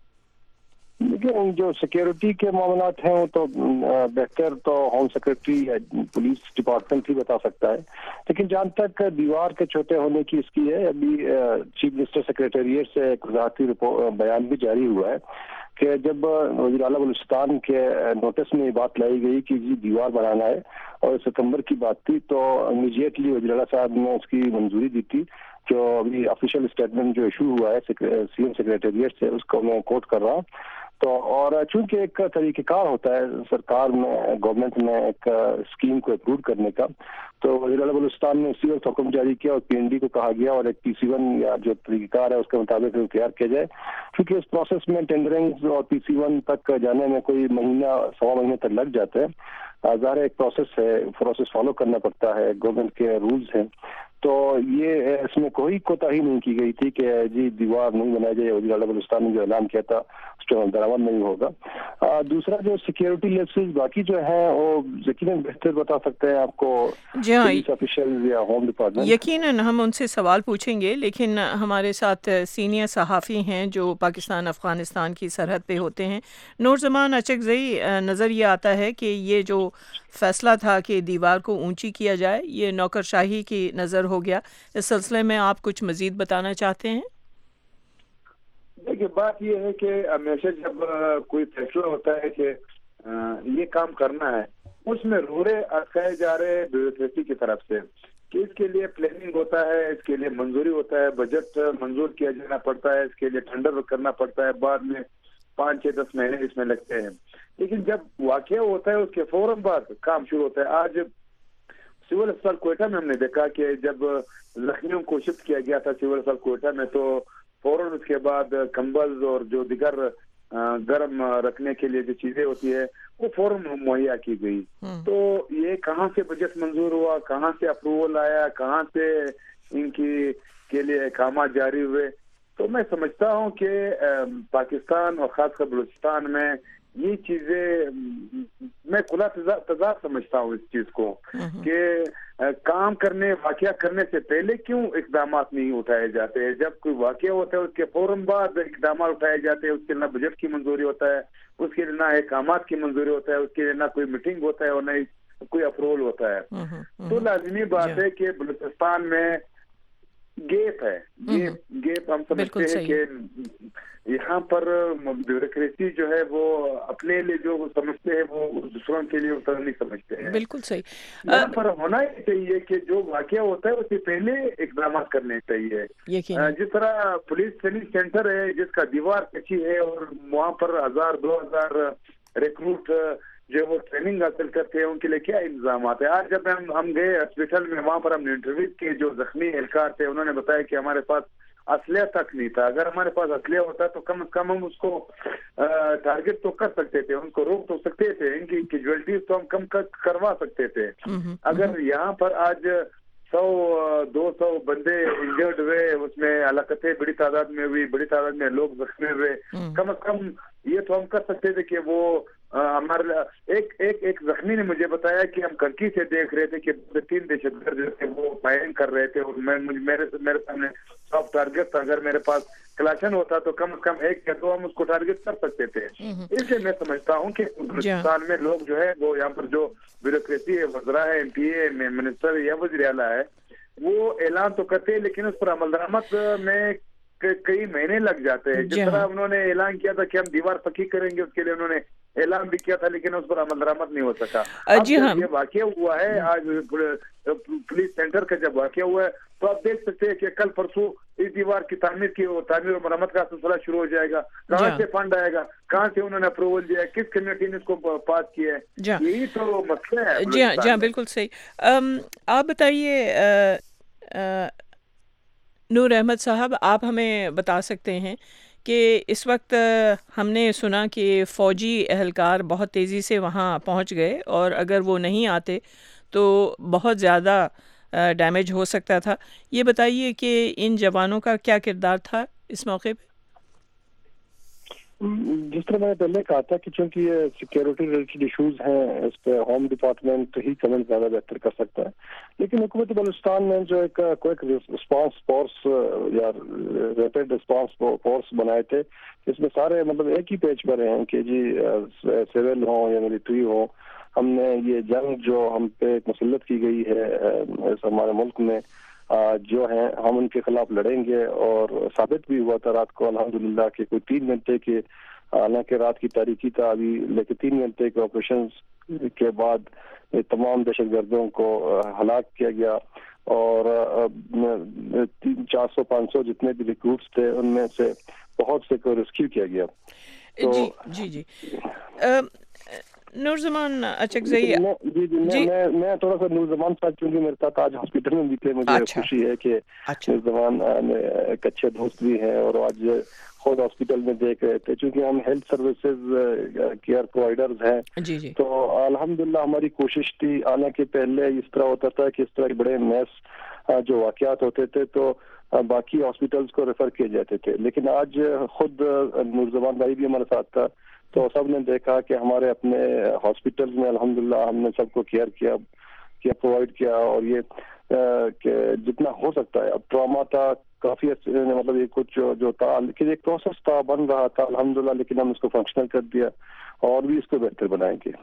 لیکن جو سیکیورٹی کے معاملات ہیں وہ تو بہتر تو ہوم سیکرٹری یا پولیس ڈپارٹمنٹ ہی بتا سکتا ہے، لیکن جہاں تک دیوار کے چھوٹے ہونے کی اس کی ہے، ابھی چیف منسٹر سیکریٹریٹ سے ایک وزارتی بیان بھی جاری ہوا ہے کہ جب وزیر اعلیٰ بلوچستان کے نوٹس میں یہ بات لائی گئی کہ جی دیوار بنانا ہے اور ستمبر کی بات تھی، تو امیڈیٹلی وزیر اعلیٰ صاحب نے اس کی منظوری دی تھی۔ جو ابھی آفیشیل اسٹیٹمنٹ جو ایشو ہوا ہے سی ایم سیکریٹریٹ سے، اس کو میں کوٹ کر رہا ہوں۔ تو اور چونکہ ایک طریقہ کار ہوتا ہے سرکار میں، گورنمنٹ میں ایک اسکیم کو اپروو کرنے کا، تو وزیر اعلیٰ بلوچستان نے اسی وقت حکم جاری کیا اور پی این ڈی کو کہا گیا اور ایک PC1 یا جو طریقہ کار ہے اس کے مطابق تیار کیا جائے، کیونکہ اس پروسیس میں ٹینڈرنگ اور PC1 تک جانے میں کوئی مہینہ 1.25 مہینے تک لگ جاتے ہیں۔ ظاہر ایک پروسیس ہے، پروسیس فالو کرنا پڑتا ہے، گورنمنٹ کے رولز ہیں۔ تو یہ اس میں کوئی کوتاہی نہیں کی گئی تھی کہ جی دیوار نہیں بنائی جائے. وزیر اعلیٰ بلوچستان نے جو اعلان کیا تھا اس پہ عمل درآمد نہیں ہوگا. دوسرا جو سیکیورٹی لیپسز باقی جو ہیں وہ یقیناً بہتر بتا سکتے ہیں آپ کو جی ہاں پولیس آفیشل یا ہوم ڈپارٹمنٹ. یقیناً ہم ان سے سوال پوچھیں گے، لیکن ہمارے ساتھ سینئر صحافی ہیں جو پاکستان افغانستان کی سرحد پہ ہوتے ہیں. نورزمان اچکزئی، نظر یہ آتا ہے کہ یہ جو فیصلہ تھا کہ دیوار کو اونچی کیا جائے یہ نوکرشاہی کی نظر ہو گیا. اس سلسلے میں آپ کچھ مزید بتانا چاہتے ہیں؟ دیکھیے بات یہ ہے کہ ہمیشہ جب کوئی فیصلہ ہوتا ہے کہ یہ کام کرنا ہے اس میں رورے اٹکائے جا رہے بیوروکریسی کی طرف سے کہ اس کے لیے پلاننگ ہوتا ہے، اس کے لیے منظوری ہوتا ہے، بجٹ منظور کیا جانا پڑتا ہے، اس کے لیے ٹینڈر کرنا پڑتا ہے، بعد میں 5-6-10 مہینے اس میں لگتے ہیں. لیکن جب واقعہ ہوتا ہے اس کے فوراً بعد کام شروع ہوتا ہے. آج سول اسپتال کوئٹہ میں ہم نے دیکھا کہ جب زخمیوں کو شفٹ کیا گیا تھا سول اسپتال کوئٹہ میں تو فوراً اس کے بعد کمبل اور جو دیگر گرم رکھنے کے لیے جو چیزیں ہوتی ہے وہ فوراً مہیا کی گئی. تو یہ کہاں سے بجٹ منظور ہوا، کہاں سے اپروول آیا، کہاں سے ان کی کے لیے احکامات جاری ہوئے. تو میں سمجھتا ہوں کہ پاکستان اور خاص کر بلوچستان میں یہ چیزیں میں کھلا تضاد سمجھتا ہوں اس چیز کو کہ کام کرنے واقعہ کرنے سے پہلے کیوں اقدامات نہیں اٹھائے جاتے ہیں. جب کوئی واقعہ ہوتا ہے اس کے فوراً بعد اقدامات اٹھائے جاتے ہیں. اس کے نہ بجٹ کی منظوری ہوتا ہے، اس کے لیے نہ احکامات کی منظوری ہوتا ہے، اس کے لیے نہ کوئی میٹنگ ہوتا ہے اور نہ کوئی اپروول ہوتا ہے. تو لازمی بات ہے کہ بلوچستان میں گیپ ہے. گیپ ہم سمجھتے ہیں کہ یہاں پر بیوروکریسی جو ہے وہ اپنے لیے جو سمجھتے ہیں وہ دوسروں کے لیے اتنا نہیں سمجھتے ہیں. بالکل صحیح. یہاں پر ہونا ہی چاہیے کہ جو واقعہ ہوتا ہے اس سے پہلے اقدامات کرنے چاہیے. جس طرح پولیس ٹریننگ سینٹر ہے جس کا دیوار کچی ہے اور وہاں پر 1000-2000 ریکروٹ جو وہ ٹریننگ حاصل کرتے ہیں ان کے لیے کیا انتظامات ہیں. آج جب ہم گئے ہاسپٹل میں وہاں پر ہم نے انٹرویو کیے جو زخمی اہلکار تھے انہوں نے بتایا کہ ہمارے پاس اسلحہ تک نہیں تھا. اگر ہمارے پاس اسلحہ ہوتا تو کم از کم ہم اس کو ٹارگٹ تو کر سکتے تھے، ان کو روک تو سکتے تھے، ان کی کیجویلٹیز تو ہم کم کروا سکتے تھے. اگر یہاں پر آج 100-200 بندے انجرڈ ہوئے، اس میں ہلاکتیں بڑی تعداد میں ہوئی، بڑی تعداد میں لوگ زخمی ہوئے، کم از کم یہ تو ہم کر سکتے تھے کہ وہ ہمارے ایک زخمی نے مجھے بتایا کہ ہم کڑکی سے دیکھ رہے تھے کہ 3 دہشت گرد جو تھے وہ فائرنگ کر رہے تھے اور میرے سامنے سب ٹارگٹ تھا. اگر میرے پاس کلاشن ہوتا تو کم از کم 1 یا 2 ہم اس کو ٹارگٹ کر سکتے تھے. اس لیے میں سمجھتا ہوں کہ بلوچستان میں لوگ جو ہے وہ یہاں پر جو بیوروکریسی ہے، وزراء ہے، MP میں منسٹر یا وزیر اعلیٰ ہے، وہ اعلان تو کرتے ہیں لیکن اس پر عمل درآمد میں کئی مہینے لگ جاتے ہیں. جس طرح انہوں نے اعلان کیا تھا کہ ہم دیوار پکی کریں گے، اس کے لیے انہوں نے اعلان بھی کیا تھا لیکن اس پر عمل درآمد نہیں ہو سکا. یہ واقعہ ہوا ہے آج پولیس سینٹر کا جب واقعہ ہوا ہے تو آپ دیکھ سکتے ہیں کہ کل پرسوں اس دیوار کی تعمیر اور مرمت کا سلسلہ شروع ہو جائے گا. کہاں سے فنڈ آئے گا، کہاں سے انہوں نے اپروول دیا ہے، کس کمیٹی نے اس کو پاس کیا ہے، یہی تو مسئلہ ہے. جی ہاں بالکل صحیح. آپ بتائیے نور احمد صاحب، آپ ہمیں بتا سکتے ہیں کہ اس وقت ہم نے سنا کہ فوجی اہلکار بہت تیزی سے وہاں پہنچ گئے اور اگر وہ نہیں آتے تو بہت زیادہ ڈیمیج ہو سکتا تھا. یہ بتائیے کہ ان جوانوں کا کیا کردار تھا اس موقع پہ؟ جس طرح میں نے پہلے کہا تھا کہ چونکہ یہ سیکیورٹی ریلیٹڈ ایشوز ہیں اس پہ ہوم ڈپارٹمنٹ ہی کمنٹ زیادہ بہتر کر سکتا ہے. لیکن حکومت بلوچستان نے جو ایک کوئک رسپانس فورس یا ریپڈ رسپانس فورس بنائے تھے اس میں سارے مطلب ایک ہی پیج پر ہیں کہ جی سول ہوں یا ملٹری ہوں، ہم نے یہ جنگ جو ہم پہ مسلط کی گئی ہے ہمارے ملک میں جو ہیں ہم ان کے خلاف لڑیں گے. اور ثابت بھی ہوا تھا رات کو الحمدللہ کہ کوئی 3 گھنٹے کے، حالانکہ رات کی تاریکی تھا ابھی، لیکن 3 گھنٹے کے آپریشن کے بعد تمام دہشت گردوں کو ہلاک کیا گیا اور 400-500 جتنے بھی ریکروٹس تھے ان میں سے بہت سے کو ریسکیو کیا گیا. جی نورزمان اچکزئی، میں تھوڑا سا نورزمان صاحب چونکہ میرے ساتھ آج ہاسپٹل میں بھی تھے، مجھے خوشی ہے کہ نورزمان ایک اچھے دوست بھی ہیں اور آج خود ہاسپٹل میں دیکھ رہے تھے. چونکہ ہم ہیلتھ سروسز کیئر پرووائڈرز ہیں تو الحمدللہ ہماری کوشش تھی آنے کے پہلے اس طرح ہوتا تھا کہ اس طرح بڑے میس جو واقعات ہوتے تھے تو باقی ہاسپٹلس کو ریفر کیے جاتے تھے. لیکن آج خود نورزمان بھائی بھی ہمارے ساتھ تھا تو سب نے دیکھا کہ ہمارے اپنے ہاسپٹلس میں الحمدللہ ہم نے سب کو کیئر کیا پرووائڈ کیا, اور یہ کہ جتنا ہو سکتا ہے. اب ٹراما تھا کافی مطلب یہ کچھ جو تھا لیکن ایک پروسیس تھا, بن رہا تھا الحمدللہ, لیکن ہم اس کو فنکشنل کر دیا اور بھی اس کو بہتر بنائیں گے.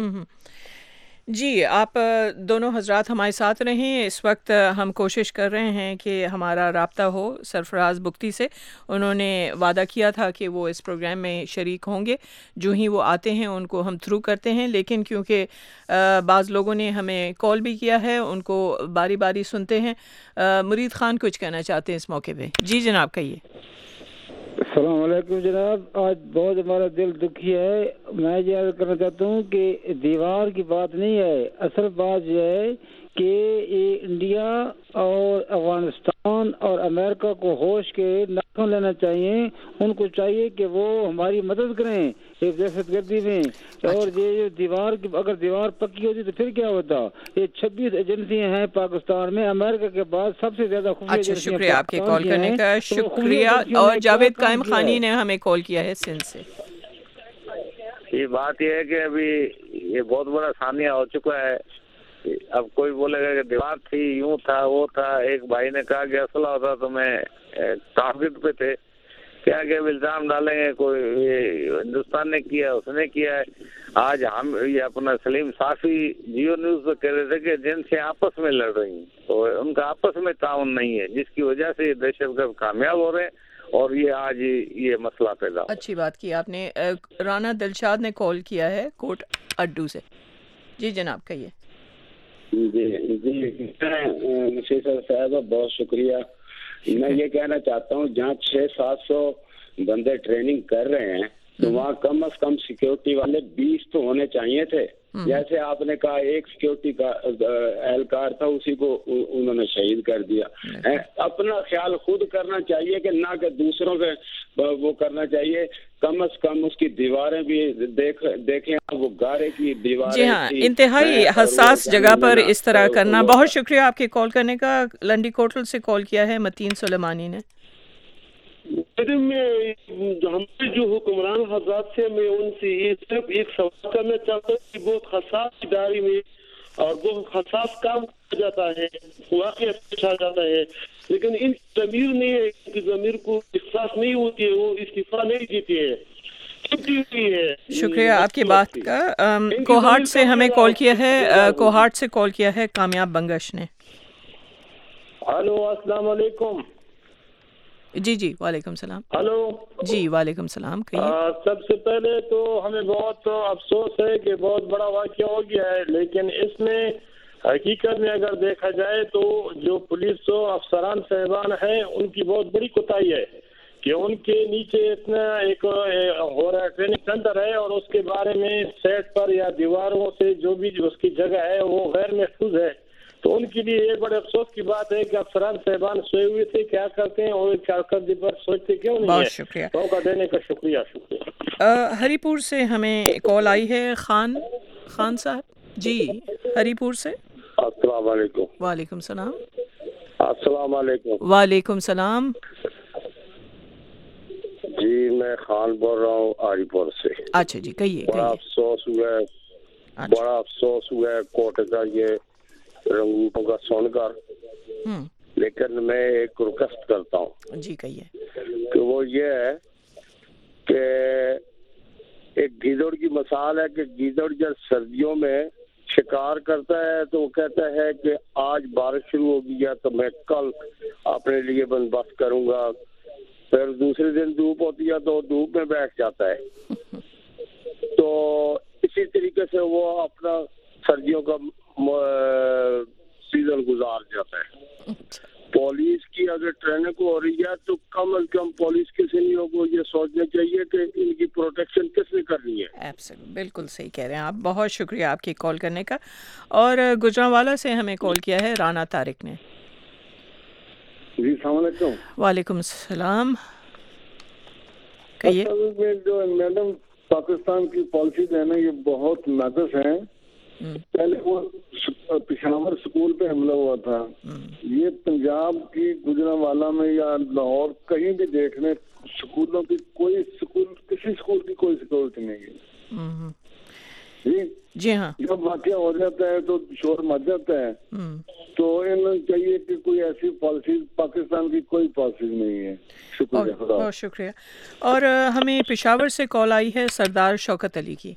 جی, آپ دونوں حضرات ہمارے ساتھ رہیں. اس وقت ہم کوشش کر رہے ہیں کہ ہمارا رابطہ ہو سرفراز بگٹی سے. انہوں نے وعدہ کیا تھا کہ وہ اس پروگرام میں شریک ہوں گے. جو ہی وہ آتے ہیں ان کو ہم تھرو کرتے ہیں, لیکن کیونکہ بعض لوگوں نے ہمیں کال بھی کیا ہے, ان کو باری باری سنتے ہیں. مرید خان کچھ کہنا چاہتے ہیں اس موقع پہ. جی جناب کہیے. السلام علیکم جناب. آج بہت ہمارا دل دکھی ہے. میں یہ عرض کرنا چاہتا ہوں کہ دیوار کی بات نہیں ہے, اصل بات یہ ہے کہ یہ انڈیا اور افغانستان اور امریکہ کو ہوش کے ناخن لینا چاہیے. ان کو چاہیے کہ وہ ہماری مدد کریں ایک دہشت گردی میں. اور یہ دیوار اگر دیوار پکی ہوتی تو پھر کیا ہوتا؟ یہ 26 ایجنسیاں ہیں پاکستان میں, امریکہ کے بعد سب سے زیادہ خفیہ ایجنسیاں. شکریہ آپ کے کال کرنے کا, شکریہ. اور جاوید قائم خانی نے ہمیں کال کیا ہے سندھ سے. یہ بات یہ ہے کہ ابھی یہ بہت بڑا سانیہ ہو چکا ہے. اب کوئی بولے گا کہ دیوار تھی, یوں تھا, وہ تھا. ایک بھائی نے کہا کہ اسلحہ ہوتا تو میں ٹارگٹ پہ تھے. کیا کہ الزام ڈالیں گے کوئی ہندوستان نے کیا, اس نے کیا ہے. آج ہم یہ اپنا سلیم صافی جیو نیوز پہ کہہ رہے تھے کہ جن سے آپس میں لڑ رہی ہیں تو ان کا آپس میں تعاون نہیں ہے, جس کی وجہ سے یہ دہشت گرد کامیاب ہو رہے ہیں اور یہ آج یہ مسئلہ پیدا ہو. اچھی بات کی آپ نے. رانا دلشاد نے کال کیا ہے کوٹ اڈو سے. جی جناب کہیے. جی نشیر صاحب بہت شکریہ. میں یہ کہنا چاہتا ہوں جہاں 600-700 بندے ٹریننگ کر رہے ہیں تو وہاں کم از کم سیکیورٹی والے 20 تو ہونے چاہیے تھے. جیسے آپ نے کہا ایک سیکیورٹی کا اہلکار تھا, اسی کو انہوں نے شہید کر دیا. اپنا خیال خود کرنا چاہیے کہ نہ کہ دوسروں کے وہ کرنا چاہیے. کم از کم اس کی دیواریں بھی دیکھیں, وہ گارے کی دیواریں. جی ہاں, انتہائی حساس جگہ پر اس طرح کرنا. بہت شکریہ آپ کے کال کرنے کا. لنڈی کوٹل سے کال کیا ہے متین سلیمانی نے. میں ہمارے جو حکمران حضرات سے میں ان سے یہ صرف ایک سوال کرنا چاہتا ہوں کہ بہت حساس ادارے میں اور بہت حساس کام کیا جاتا ہے, واقعہ پیش آ جاتا ہے, لیکن ان ضمیر نے ضمیر کو احساس نہیں ہوتی ہے, وہ استعفیٰ نہیں دیتی ہے. شکریہ آپ کی بات کا. کوہاٹ سے ہمیں کال کیا ہے, کوہاٹ سے کال کیا ہے کامیاب بنگش نے. ہلو السلام علیکم. جی جی وعلیکم السلام. ہلو جی وعلیکم السلام. سب سے پہلے تو ہمیں بہت افسوس ہے کہ بہت بڑا واقعہ ہو گیا ہے, لیکن اس میں حقیقت میں اگر دیکھا جائے تو جو پولیس و افسران صاحبان ہیں ان کی بہت بڑی کوتاہی ہے کہ ان کے نیچے اتنا ایک ہو رہا ہے ٹریننگ سینٹر ہے اور اس کے بارے میں سیٹ پر یا دیواروں سے جو بھی اس کی جگہ ہے وہ غیر محفوظ ہے. تو ان کے لیے یہ بڑے افسوس کی بات ہے کہ افسران صاحبان سوئے ہوئے تھے, کیا کرتے ہیں اور کارکردگی پر سوچتے کیوں نہیں. بہت شکریہ. موقع دینے کا شکریہ. ہری پور سے ہمیں کال آئی ہے خان صاحب. جی ہری پور سے. السلام علیکم. وعلیکم السلام. السلام علیکم. وعلیکم السلام. جی میں خان بول رہا ہوں ہری پور سے. اچھا جی کہیے. بڑا افسوس ہوا ہے, بڑا افسوس ہوا ہے کوٹ کا یہ رنگوں کا سن کر, لیکن میں ایک ریکویسٹ کرتا ہوں. جی کہیے. کہ وہ یہ ہے کہ ایک گیدڑ کی مثال ہے کہ گیدڑ جب سردیوں میں شکار کرتا ہے تو وہ کہتا ہے کہ آج بارش شروع ہو گئی ہے تو میں کل اپنے لیے بندوبست کروں گا. پھر دوسرے دن دھوپ ہوتی ہے تو دھوپ میں بیٹھ جاتا ہے. تو اسی طریقے سے وہ اپنا سردیوں کا سیزن گزار جاتا ہے. پولیس کی اگر ٹریننگ ہو رہی ہے تو کم از کم پولیس کے سینئروں کو یہ سوچنا چاہیے کہ ان کی پروٹیکشن کس نے کرنی ہے. بالکل صحیح کہہ رہے ہیں آپ. بہت شکریہ آپ کی کال کرنے کا. اور گجرانوالا سے ہمیں کال کیا ہے رانا طارق نے. جی السلام علیکم. وعلیکم السلام. کہیے. جو میڈم پاکستان کی پالیسی جو ہے نا یہ بہت ناقص ہیں. پہلے وہ پشاور سکول پہ حملہ ہوا تھا. یہ پنجاب کی گجرانوالہ میں یا لاہور کہیں بھی دیکھنے سکولوں کی کسی سکول کی کوئی سیکورٹی نہیں ہے. جی ہاں, جب واقعہ ہو جاتا ہے تو شور مچ جاتا ہے. تو انہیں چاہیے کہ کوئی ایسی پالیسی, پاکستان کی کوئی پالیسی نہیں ہے. شکریہ. بہت شکریہ. اور ہمیں پشاور سے کال آئی ہے سردار شوکت علی کی.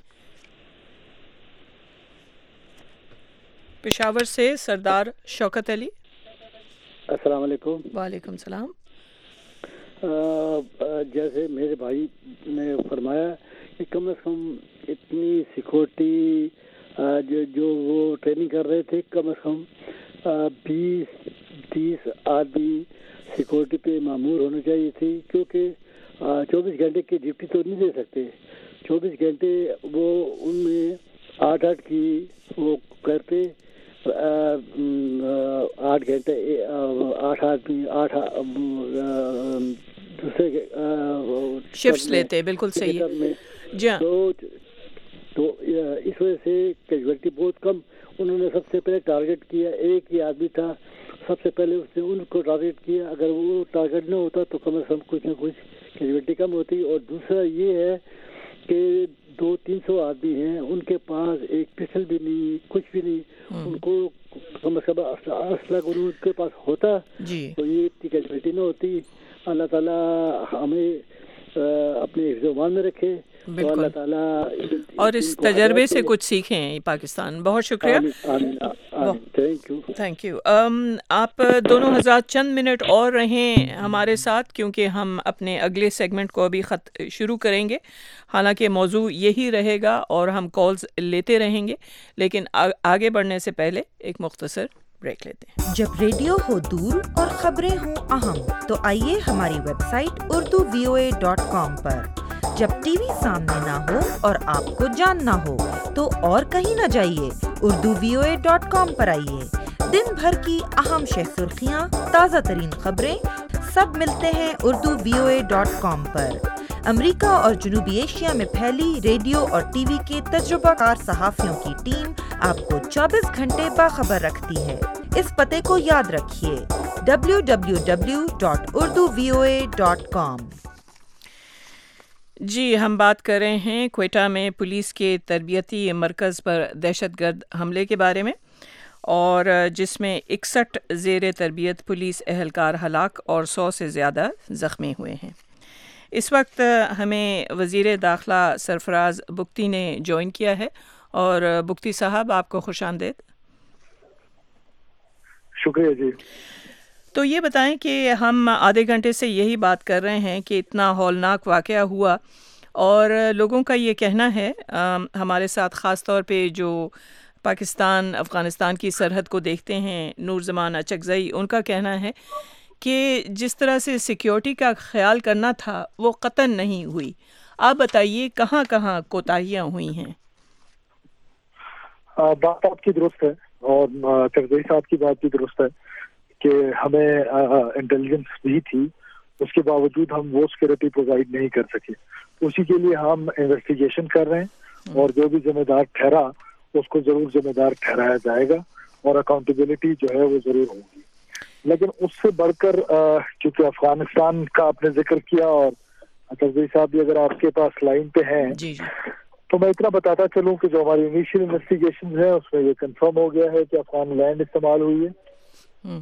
پشاور سے سردار شوکت علی. السلام علیکم. وعلیکم السلام. جیسے میرے بھائی نے فرمایا کہ کم از کم اتنی سیکورٹی جو وہ ٹریننگ کر رہے تھے, کم از کم 20-30 آدمی سیکورٹی پہ مامور ہونے چاہیے تھی, کیونکہ 24 گھنٹے کی ڈیوٹی تو نہیں دے سکتے. 24 گھنٹے وہ ان میں 8 کی وہ کرتے, 8 گھنٹے 8 آدمی 8 دوسرے شفٹس لیتے. بالکل صحیح ہے. جی ہاں, تو اس وجہ سے کیجویلٹی بہت کم. انہوں نے سب سے پہلے ٹارگٹ کیا, ایک ہی آدمی تھا, سب سے پہلے اس نے ان کو ٹارگٹ کیا. اگر وہ ٹارگٹ نہ ہوتا تو کم از کم کچھ نہ کچھ کیجویلٹی کم ہوتی. اور دوسرا یہ ہے کہ 200-300 آدمی ہیں, ان کے پاس ایک پسٹل بھی نہیں, کچھ بھی نہیں. ان کو کم از کم اسلحہ ان کے پاس ہوتا تو یہ اتنی کیجویلٹی نہ ہوتی. اللہ تعالیٰ ہمیں اپنے حفظ و امان میں رکھے, تو اللہ تعالیٰ اور اس تجربے سے کچھ سیکھیں پاکستان. بہت شکریہ. Thank you. آپ دونوں حضرات چند منٹ اور رہیں ہمارے ساتھ, کیونکہ ہم اپنے اگلے سیگمنٹ کو ابھی شروع کریں گے. حالانکہ موضوع یہی رہے گا اور ہم کالز لیتے رہیں گے, لیکن آگے بڑھنے سے پہلے ایک مختصر بریک لیتے ہیں. جب ریڈیو ہو دور اور خبریں ہوں اہم تو آئیے ہماری ویب سائٹ urduvoa.com پر. جب ٹی وی سامنے نہ ہو اور آپ کو جاننا ہو تو اور کہیں نہ جائیے, urduvoa.com پر آئیے. دن بھر کی اہم شہ سرخیاں, تازہ ترین خبریں سب ملتے ہیں urduvoa.com پر. امریکہ اور جنوبی ایشیا میں پھیلی ریڈیو اور ٹی وی کے تجربہ کار صحافیوں کی ٹیم آپ کو 24 گھنٹے باخبر رکھتی ہے. اس پتے کو یاد رکھیے, www.urduvoa.com. جی, ہم بات کر رہے ہیں کوئٹہ میں پولیس کے تربیتی مرکز پر دہشت گرد حملے کے بارے میں, اور جس میں 61 زیر تربیت پولیس اہلکار ہلاک اور 100 سے زیادہ زخمی ہوئے ہیں. اس وقت ہمیں وزیر داخلہ سرفراز بگٹی نے جوائن کیا ہے. اور بگٹی صاحب, آپ کو خوش آمدید. شکریہ جی. تو یہ بتائیں کہ ہم آدھے گھنٹے سے یہی بات کر رہے ہیں کہ اتنا ہولناک واقعہ ہوا, اور لوگوں کا یہ کہنا ہے, ہمارے ساتھ خاص طور پہ جو پاکستان افغانستان کی سرحد کو دیکھتے ہیں, نور زمان اچکزئی, ان کا کہنا ہے کہ جس طرح سے سیکیورٹی کا خیال کرنا تھا وہ قطعاً نہیں ہوئی. آپ بتائیے کہاں کہاں کوتاہیاں ہوئی ہیں؟ بات آپ کی درست ہے, اور چکزئی صاحب کی بات بھی درست ہے کہ ہمیں انٹیلیجنس بھی تھی, اس کے باوجود ہم وہ سیکورٹی پرووائڈ نہیں کر سکے. اسی کے لیے ہم انویسٹیگیشن کر رہے ہیں, اور جو بھی ذمہ دار ٹھہرا اس کو ضرور ذمہ دار ٹھہرایا جائے گا, اور اکاؤنٹیبلٹی جو ہے وہ ضرور ہوگی. لیکن اس سے بڑھ کر کیونکہ افغانستان کا آپ نے ذکر کیا, اور چکزئی صاحب بھی اگر آپ کے پاس لائن پہ ہیں تو میں اتنا بتاتا چلوں کہ جو ہماری انیشیل انویسٹیگیشن ہے اس میں یہ کنفرم ہو گیا ہے کہ افغان لینڈ استعمال ہوئی ہے.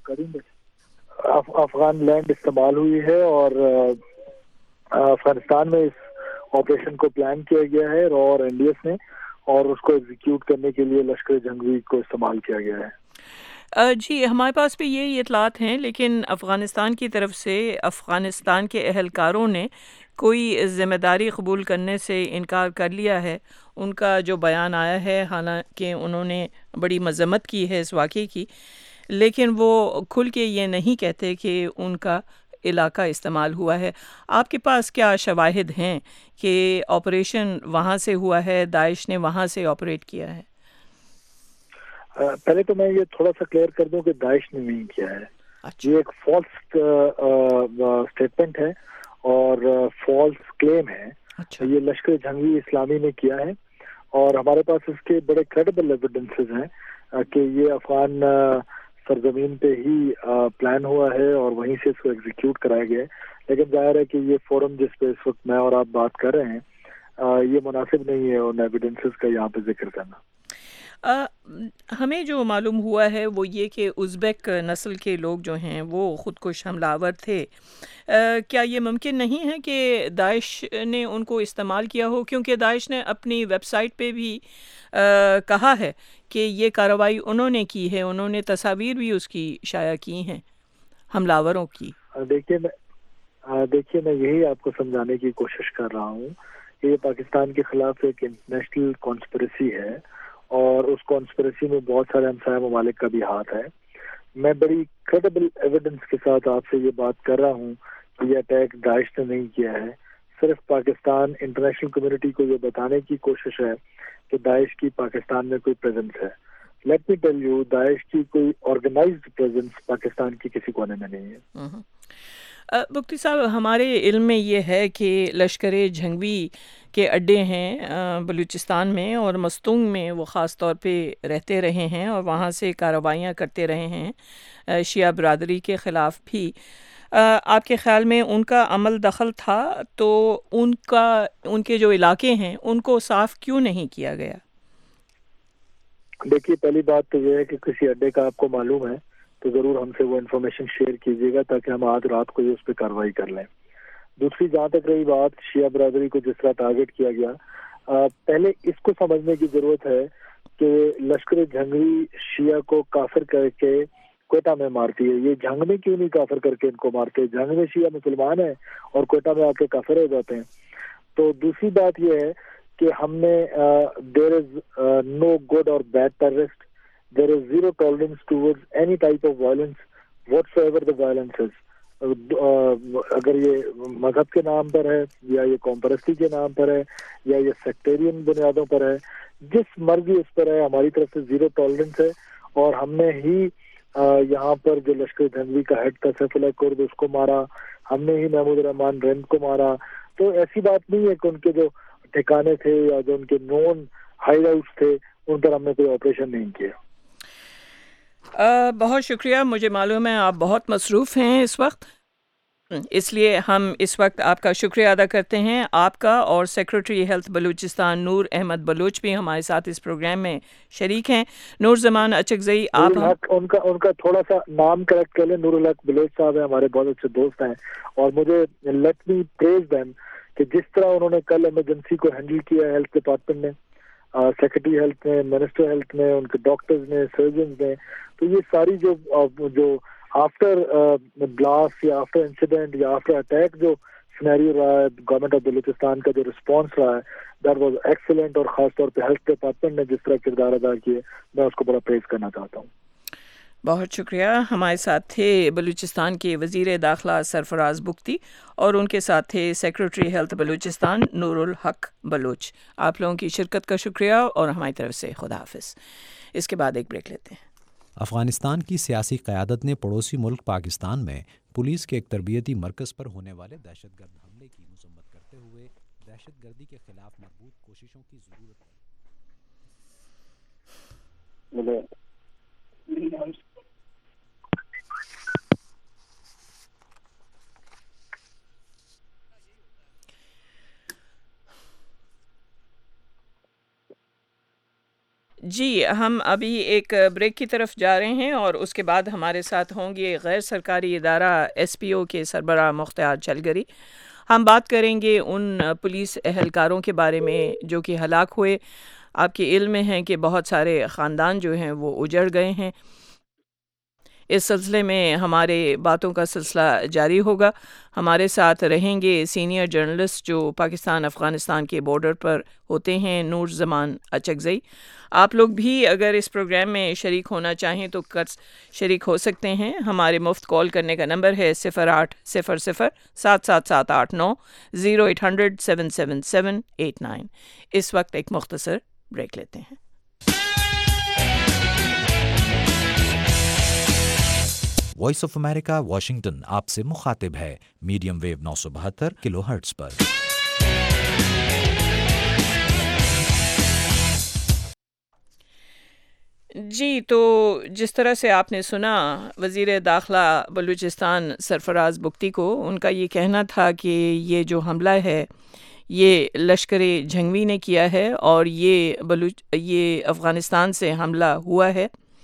افغان لینڈ استعمال ہوئی ہے, اور افغانستان میں اس آپریشن کو پلان کیا گیا ہے را اور این ڈی ایس نے, اور اس کو ایگزیکیوٹ کرنے کے لیے لشکر جنگجوئی کو استعمال کیا گیا ہے. جی, ہمارے پاس بھی یہی اطلاعات ہیں, لیکن افغانستان کی طرف سے افغانستان کے اہلکاروں نے کوئی ذمہ داری قبول کرنے سے انکار کر لیا ہے. ان کا جو بیان آیا ہے, حالانکہ انہوں نے بڑی مذمت کی ہے اس واقعے کی, لیکن وہ کھل کے یہ نہیں کہتے کہ ان کا علاقہ استعمال ہوا ہے. آپ کے پاس کیا شواہد ہیں کہ آپریشن وہاں سے ہوا ہے, داعش نے وہاں سے آپریٹ کیا ہے؟ پہلے تو میں یہ تھوڑا سا کلیئر کر دوں کہ داعش نے نہیں کیا ہے. یہ ایک فالس اسٹیٹمنٹ ہے اور فالس کلیم ہے. یہ لشکر جنگی اسلامی نے کیا ہے, اور ہمارے پاس اس کے بڑے کریڈیبل ایویڈنسز ہیں کہ یہ افغان سرزمین پہ ہی پلان ہوا ہے اور وہیں سے اس کو ایگزیکیوٹ کرایا گیا ہے. لیکن ظاہر ہے کہ یہ فورم جس پہ اس وقت میں اور آپ بات کر رہے ہیں یہ مناسب نہیں ہے ان ایویڈنسز کا یہاں پہ ذکر کرنا. ہمیں جو معلوم ہوا ہے وہ یہ کہ ازبیک نسل کے لوگ جو ہیں وہ خودکش حملہ آور تھے. کیا یہ ممکن نہیں ہے کہ داعش نے ان کو استعمال کیا ہو؟ کیونکہ داعش نے اپنی ویب سائٹ پہ بھی کہا ہے کہ یہ کارروائی انہوں نے کی ہے، انہوں نے تصاویر بھی اس کی شائع کی ہیں حملہ آوروں کی. دیکھیے میں یہی آپ کو سمجھانے کی کوشش کر رہا ہوں کہ یہ پاکستان کے خلاف ایک انٹرنیشنل کانسپریسی ہے اور اس کانسپریسی میں بہت سارے ہمسایہ ممالک کا بھی ہاتھ ہے. میں بڑی کریڈیبل ایویڈنس کے ساتھ آپ سے یہ بات کر رہا ہوں کہ یہ اٹیک داعش نے نہیں کیا ہے. صرف پاکستان انٹرنیشنل کمیونٹی کو یہ بتانے کی کوشش ہے کہ داعش کی پاکستان میں کوئی پریزنس ہے. لیٹ می ٹیل یو، داعش کی کوئی آرگنائزڈ پریزنس پاکستان کی کسی کونے میں نہیں ہے. مفتی صاحب، ہمارے علم میں یہ ہے کہ لشکر جھنگوی کے اڈے ہیں بلوچستان میں اور مستونگ میں، وہ خاص طور پہ رہتے رہے ہیں اور وہاں سے کارروائیاں کرتے رہے ہیں شیعہ برادری کے خلاف بھی. آپ کے خیال میں ان کا عمل دخل تھا تو ان کے جو علاقے ہیں ان کو صاف کیوں نہیں کیا گیا؟ دیکھیے، پہلی بات تو یہ ہے کہ کسی اڈے کا آپ کو معلوم ہے تو ضرور ہم سے وہ انفارمیشن شیئر کیجیے گا تاکہ ہم آج رات کو اس پہ کارروائی کر لیں. دوسری، جہاں تک رہی بات شیعہ برادری کو جس طرح ٹارگٹ کیا گیا، پہلے اس کو سمجھنے کی ضرورت ہے کہ لشکر جھنگوی شیعہ کو کافر کر کے کوئٹہ میں مارتی ہے. یہ جنگ میں کیوں نہیں کافر کر کے ان کو مارتے؟ جنگ میں شیعہ مسلمان ہیں اور کوئٹہ میں آ کے کافر ہو جاتے ہیں. تو دوسری بات یہ ہے کہ ہم نے دیر از نو گڈ اور bad terrorist. There is zero tolerance towards any type of violence, whatsoever the violence is. اگر یہ مذہب کے نام پر ہے یا یہ قوم پرستی کے نام پر ہے یا یہ سیکٹیرین بنیادوں پر ہے، جس مرضی اس پر ہے، ہماری طرف سے زیرو ٹالرنس ہے. اور ہم نے ہی یہاں پر جو لشکر جھنگوی کا ہیڈ تھا سیف اللہ کرد، اس کو مارا. ہم نے ہی محمود الرحمان رند کو مارا. تو ایسی بات نہیں ہے کہ ان کے جو ٹھکانے تھے یا جو ان کے نون ہائیڈ آؤٹس تھے ان پر ہم نے کوئی آپریشن نہیں کیا. بہت شکریہ. مجھے معلوم ہے آپ بہت مصروف ہیں اس وقت، اس لیے ہم اس وقت آپ کا شکریہ ادا کرتے ہیں. آپ کا اور سیکریٹری ہیلتھ بلوچستان نور احمد بلوچ بھی ہمارے ساتھ اس پروگرام میں شریک ہیں. نور زمان اچکزئی، آپ ان کا تھوڑا سا نام کریکٹ کر لیں. نور الحق بلوچ صاحب ہیں، ہمارے بہت اچھے دوست ہیں اور مجھے لیٹ می پریز دیم کہ جس طرح انہوں نے کل ایمرجنسی کو ہینڈل کیا ہیلتھ ڈپارٹمنٹ نے، سیکرٹری ہیلتھ نے، منسٹر ہیلتھ نے، ان کے ڈاکٹرز نے، سرجنز نے. تو یہ ساری جو آفٹر بلاسٹ یا آفٹر انسیڈنٹ یا آفٹر اٹیک جو سینیریو رہا ہے گورنمنٹ آف بلوچستان کا جو رسپانس رہا ہے، دیٹ واز ایکسیلنٹ. اور خاص طور پہ ہیلتھ ڈپارٹمنٹ نے جس طرح کردار ادا کیے، میں اس کو بڑا پریز کرنا چاہتا ہوں. بہت شکریہ. ہمارے ساتھ تھے بلوچستان کے وزیر داخلہ سرفراز بگٹی اور ان کے ساتھ تھے سیکریٹری ہیلتھ بلوچستان نور الحق بلوچ. آپ لوگوں کی شرکت کا شکریہ اور ہماری طرف سے خدا حافظ. اس کے بعد ایک بریک لیتے ہیں. افغانستان کی سیاسی قیادت نے پڑوسی ملک پاکستان میں پولیس کے ایک تربیتی مرکز پر ہونے والے دہشت گرد حملے کی مذمت کرتے ہوئے دہشت گردی کے خلاف مربوط کوششوں کی ضرورت جی، ہم ابھی ایک بریک کی طرف جا رہے ہیں اور اس کے بعد ہمارے ساتھ ہوں گے غیر سرکاری ادارہ ایس پی او کے سربراہ مختار چلگری. ہم بات کریں گے ان پولیس اہلکاروں کے بارے میں جو کہ ہلاک ہوئے. آپ کے علم میں ہیں کہ بہت سارے خاندان جو ہیں وہ اجڑ گئے ہیں. اس سلسلے میں ہمارے باتوں کا سلسلہ جاری ہوگا. ہمارے ساتھ رہیں گے سینئر جرنلسٹ جو پاکستان افغانستان کے بارڈر پر ہوتے ہیں، نور زمان اچکزئی. آپ لوگ بھی اگر اس پروگرام میں شریک ہونا چاہیں تو شریک ہو سکتے ہیں. ہمارے مفت کال کرنے کا نمبر ہے 0800-777-89 0800-777-89. اس وقت ایک مختصر بریک لیتے ہیں. وائس آف امریکہ واشنگٹن آپ سے مخاطب ہے میڈیم ویو 972 کلو ہرٹز پر. जी, तो जिस तरह से आपने सुना वज़ीर दाखिला बलूचिस्तान सरफराज बुख्ती को, उनका ये कहना था कि ये जो हमला है ये लश्कर जंगवी ने किया है और ये अफ़गानिस्तान से हमला हुआ है।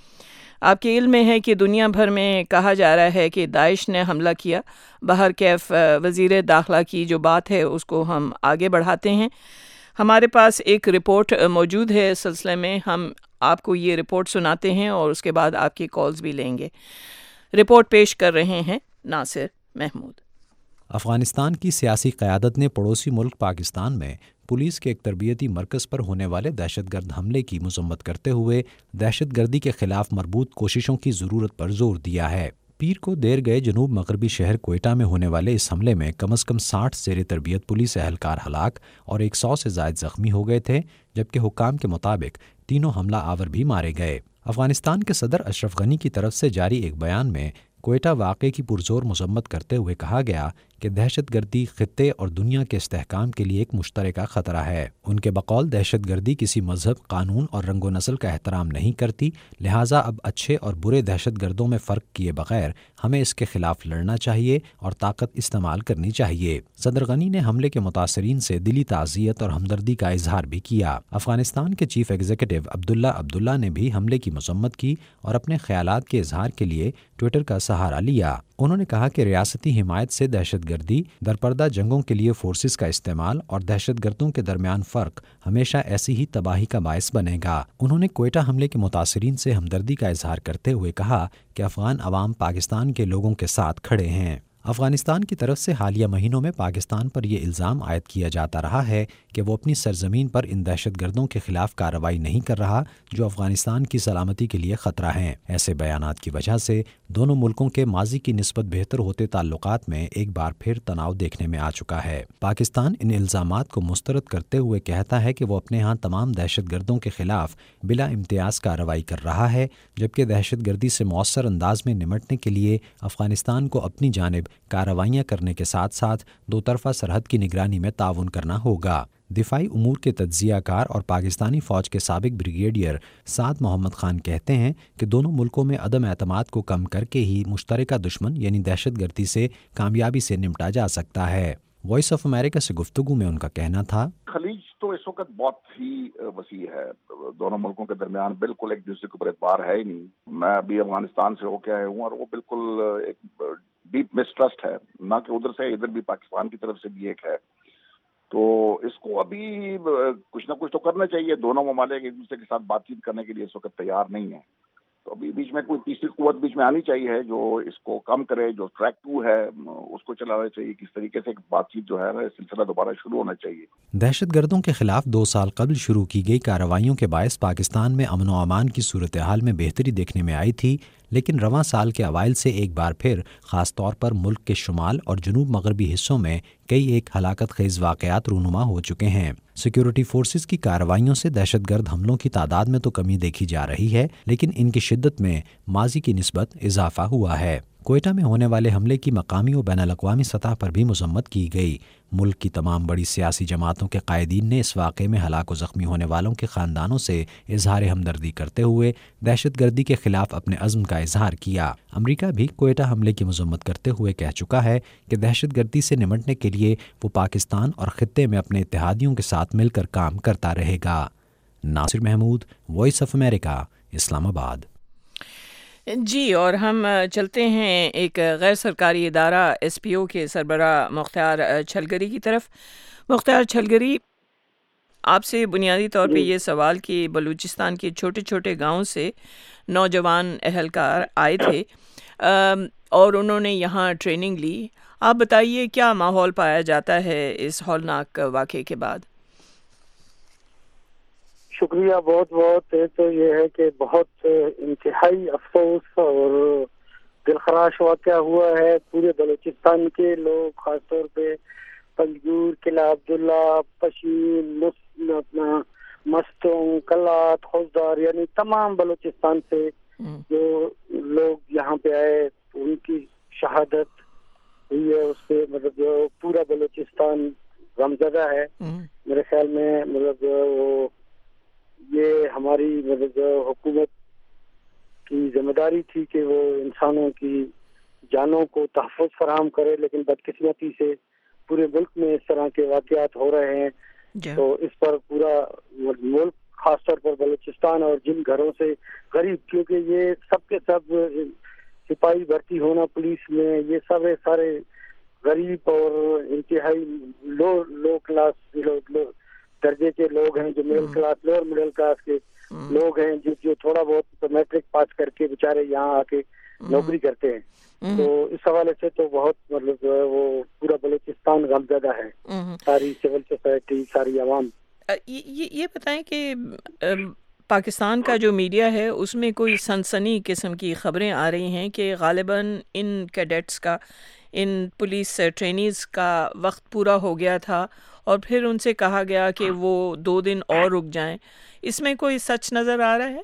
आपके इल्म में है कि दुनिया भर में कहा जा रहा है कि दाइश ने हमला किया। बहर कैफ वज़ीर दाखिला की जो बात है उसको हम आगे बढ़ाते हैं। हमारे पास एक रिपोर्ट मौजूद है इस सिलसिले में, हम आपको ये रिपोर्ट सुनाते हैं और उसके बाद आपकी कॉल्स भी लेंगे। रिपोर्ट पेश कर रहे हैं नासिर महमूद। अफ़गानिस्तान की सियासी क़यादत ने पड़ोसी मुल्क पाकिस्तान में पुलिस के एक तरबियती मरकज़ पर होने वाले दहशतगर्द हमले की मज़म्मत करते हुए दहशतगर्दी के ख़िलाफ़ मरबूत कोशिशों की ज़रूरत पर जोर दिया है। पीर को देर गए जनूब मगरबी शहर कोयटा में होने वाले इस हमले में कम अज़ कम 60 ज़ेर तरबियत पुलिस एहलकार हलाक और 100 से ज़ायद ज़ख्मी हो गए थे, जबकि हुक्काम के मुताबिक तीनों हमला आवर भी मारे गए। अफ़गानिस्तान के सदर अशरफ गनी की तरफ से जारी एक बयान में कोयटा वाक़े की पुरजोर मज़म्मत करते हुए कहा गया कि दहशतगर्दी ख़ित्ते और दुनिया के इस्तेहकाम के लिए एक मुश्तरका ख़तरा है। उनके बकौल दहशतगर्दी किसी मज़हब, कानून और रंगो नस्ल का एहतराम नहीं करती, लिहाजा अब अच्छे और बुरे दहशतगर्दों में फ़र्क किए बगैर हमें इसके ख़िलाफ़ लड़ना चाहिए और ताकत इस्तेमाल करनी चाहिए। सदर गनी ने हमले के मुतासरीन से दिली ताज़ियत और हमदर्दी का इजहार भी किया। अफ़गानिस्तान के चीफ एग्जीक्यूटिव अब्दुल्ला ने भी हमले की मज़म्मत की और अपने ख़यालात के इजहार के लिए ट्विटर का सहारा लिया। उन्होंने कहा कि रियासती हिमायत से दहशतगर्दी, दरपर्दा जंगों के लिए फोर्सेस का इस्तेमाल और दहशतगर्दों के दरमियान फ़र्क हमेशा ऐसी ही तबाही का बायस बनेगा। उन्होंने कोयटा हमले के मुतासरीन से हमदर्दी का इजहार करते हुए कहा कि अफ़गान अवाम पाकिस्तान के लोगों के साथ खड़े हैं। अफ़गानिस्तान की तरफ से हालिया महीनों में पाकिस्तान पर यह इल्ज़ाम आयद किया जाता रहा है कि वो अपनी सरजमीन पर इन दहशतगर्दों के खिलाफ कार्रवाई नहीं कर रहा जो अफ़गानिस्तान की सलामती के लिए ख़तरा हैं। ऐसे बयानात की वजह से दोनों मुल्कों के माजी की निस्बत बेहतर होते ताल्लुकात में एक बार फिर तनाव देखने में आ चुका है। पाकिस्तान इन इल्ज़ामात को मुस्तरद करते हुए कहता है कि वो अपने यहाँ तमाम दहशतगर्दों के खिलाफ बिला इम्तियाज़ कार्रवाई कर रहा है, जबकि दहशतगर्दी से मौसर अंदाज में निमटने के लिए अफ़गानिस्तान को अपनी जानिब कार्रवाइयाँ करने के साथ साथ दो तरफ़ा सरहद की निगरानी में ताउन करना होगा। दिफाई उमूर के तज्ज़ियाकार और पाकिस्तानी फ़ौज के साबिक ब्रिगेडियर साद मोहम्मद खान कहते हैं कि दोनों मुल्कों में अदम एतमाद को कम करके ही मुश्तरका दुश्मन यानी दहशतगर्दी से कामयाबी से निपटा जा सकता है। वॉइस ऑफ अमेरिका से गुफ्तगू में उनका कहना था, खलीज तो इस वक्त बहुत ही वसी है, दोनों मुल्कों के दरमियान बिल्कुल एक दूसरे के ऊपर एतबार है ही नहीं। मैं अभी अफगानिस्तान से होके आया हूँ और वो बिल्कुल एक डीप मिसट्रस्ट है, ना कि उधर से इधर भी पाकिस्तान की तरफ से भी एक है। तो इसको अभी कुछ ना कुछ तो करना चाहिए। दोनों ममालिक एक दूसरे के साथ बातचीत करने के लिए इस वक्त तैयार नहीं है, तो अभी बीच में कोई तीसरी कुव्वत बीच में आनी चाहिए जो इसको कम करे। जो ट्रैक 2 है उसको चलाना चाहिए, किस तरीके से बातचीत जो है ना सिलसिला दोबारा शुरू होना चाहिए। दहशतगर्दों के खिलाफ 2 साल कबल शुरू की गई कार्रवाइयों के बायस पाकिस्तान में अमन व अमान की सूरत हाल में बेहतरी देखने में आई थी, लेकिन रवां साल के अवाइल से एक बार फिर ख़ास तौर पर मुल्क के शुमाल और जनूब मगरबी हिस्सों में कई एक हलाकत खेज़ वाक़यात रूनुमा हो चुके हैं। सिक्योरिटी फोर्सेस की कार्रवाइयों से दहशतगर्द हमलों की तादाद में तो कमी देखी जा रही है, लेकिन इनकी शिद्दत में माजी की निस्बत इजाफा हुआ है। कोयटा में होने वाले हमले की मकामी व बैनुल-अक़वामी सतह पर भी मज़म्मत की गई। मुल्क की तमाम बड़ी सियासी जमातों के कायदीन ने इस वाक़े में हलाक व ज़ख्मी होने वालों के ख़ानदानों से इजहार हमदर्दी करते हुए दहशतगर्दी के ख़िलाफ़ अपने अज़्म का इजहार किया। अमरीका भी कोयटा हमले की मज़म्मत करते हुए कह चुका है कि दहशतगर्दी से निमटने के लिए वो पाकिस्तान और ख़ित्ते में अपने इत्तेहादियों के साथ मिलकर काम करता रहेगा। Nasir Mahmood, voice of America, Islamabad. जी, और हम चलते हैं एक गैर सरकारी इदारा SPO के सरबरा मुख्तार छलगरी की तरफ। मुख्तार छलगरी, आपसे बुनियादी तौर पे ये सवाल कि बलूचिस्तान के छोटे छोटे गांव से नौजवान एहलकार आए थे और उन्होंने यहाँ ट्रेनिंग ली। आप बताइए क्या माहौल पाया जाता है इस हौलनाक वाक़े के बाद? शुक्रिया बहुत बहुत। तो ये है कि बहुत इंतहाई अफसोस और दिलखराश वाक़या हुआ है। पूरे बलूचिस्तान के लोग, खासतौर पे पंजगूर, किला अब्दुल्ला, पशीन, अपना मस्तों, कलात, खुजदार, यानी तमाम बलूचिस्तान से जो लोग यहाँ पे आए उनकी शहादत हुई है। उससे मतलब जो पूरा बलूचिस्तान गमज़दा है। मेरे ख्याल में मतलब वो ये हमारी मतलब जो हुकूमत کی ذمہ داری تھی کہ وہ انسانوں کی جانوں کو تحفظ فراہم کرے، لیکن بدقسمتی سے پورے ملک میں اس طرح کے واقعات ہو رہے ہیں. تو اس پر پورا ملک، خاص طور پر بلوچستان اور جن گھروں سے غریب، کیونکہ یہ سب کے سب سپاہی بھرتی ہونا پولیس میں، یہ سب سارے غریب اور انتہائی لو کلاس درجے کے لوگ ہیں، جو middle class, lower middle class کے لوگ ہیں، جو تھوڑا بہت میٹرک پاس کر کے بیچارے یہاں آ کے نوکری کرتے ہیں. تو اس حوالے سے تو بہت مطلب وہ پورا بلوچستان غمزدہ ہے، ساری سول سوسائٹی، ساری عوام. یہ بتائیں کہ پاکستان کا جو میڈیا ہے اس میں کوئی سنسنی قسم کی خبریں آ رہی ہیں کہ غالباً ان کیڈٹس کا، ان پولیس ٹرینیز کا وقت پورا ہو گیا تھا اور پھر ان سے کہا گیا کہ وہ 2 دن اور رک جائیں. اس میں کوئی سچ نظر آ رہا ہے؟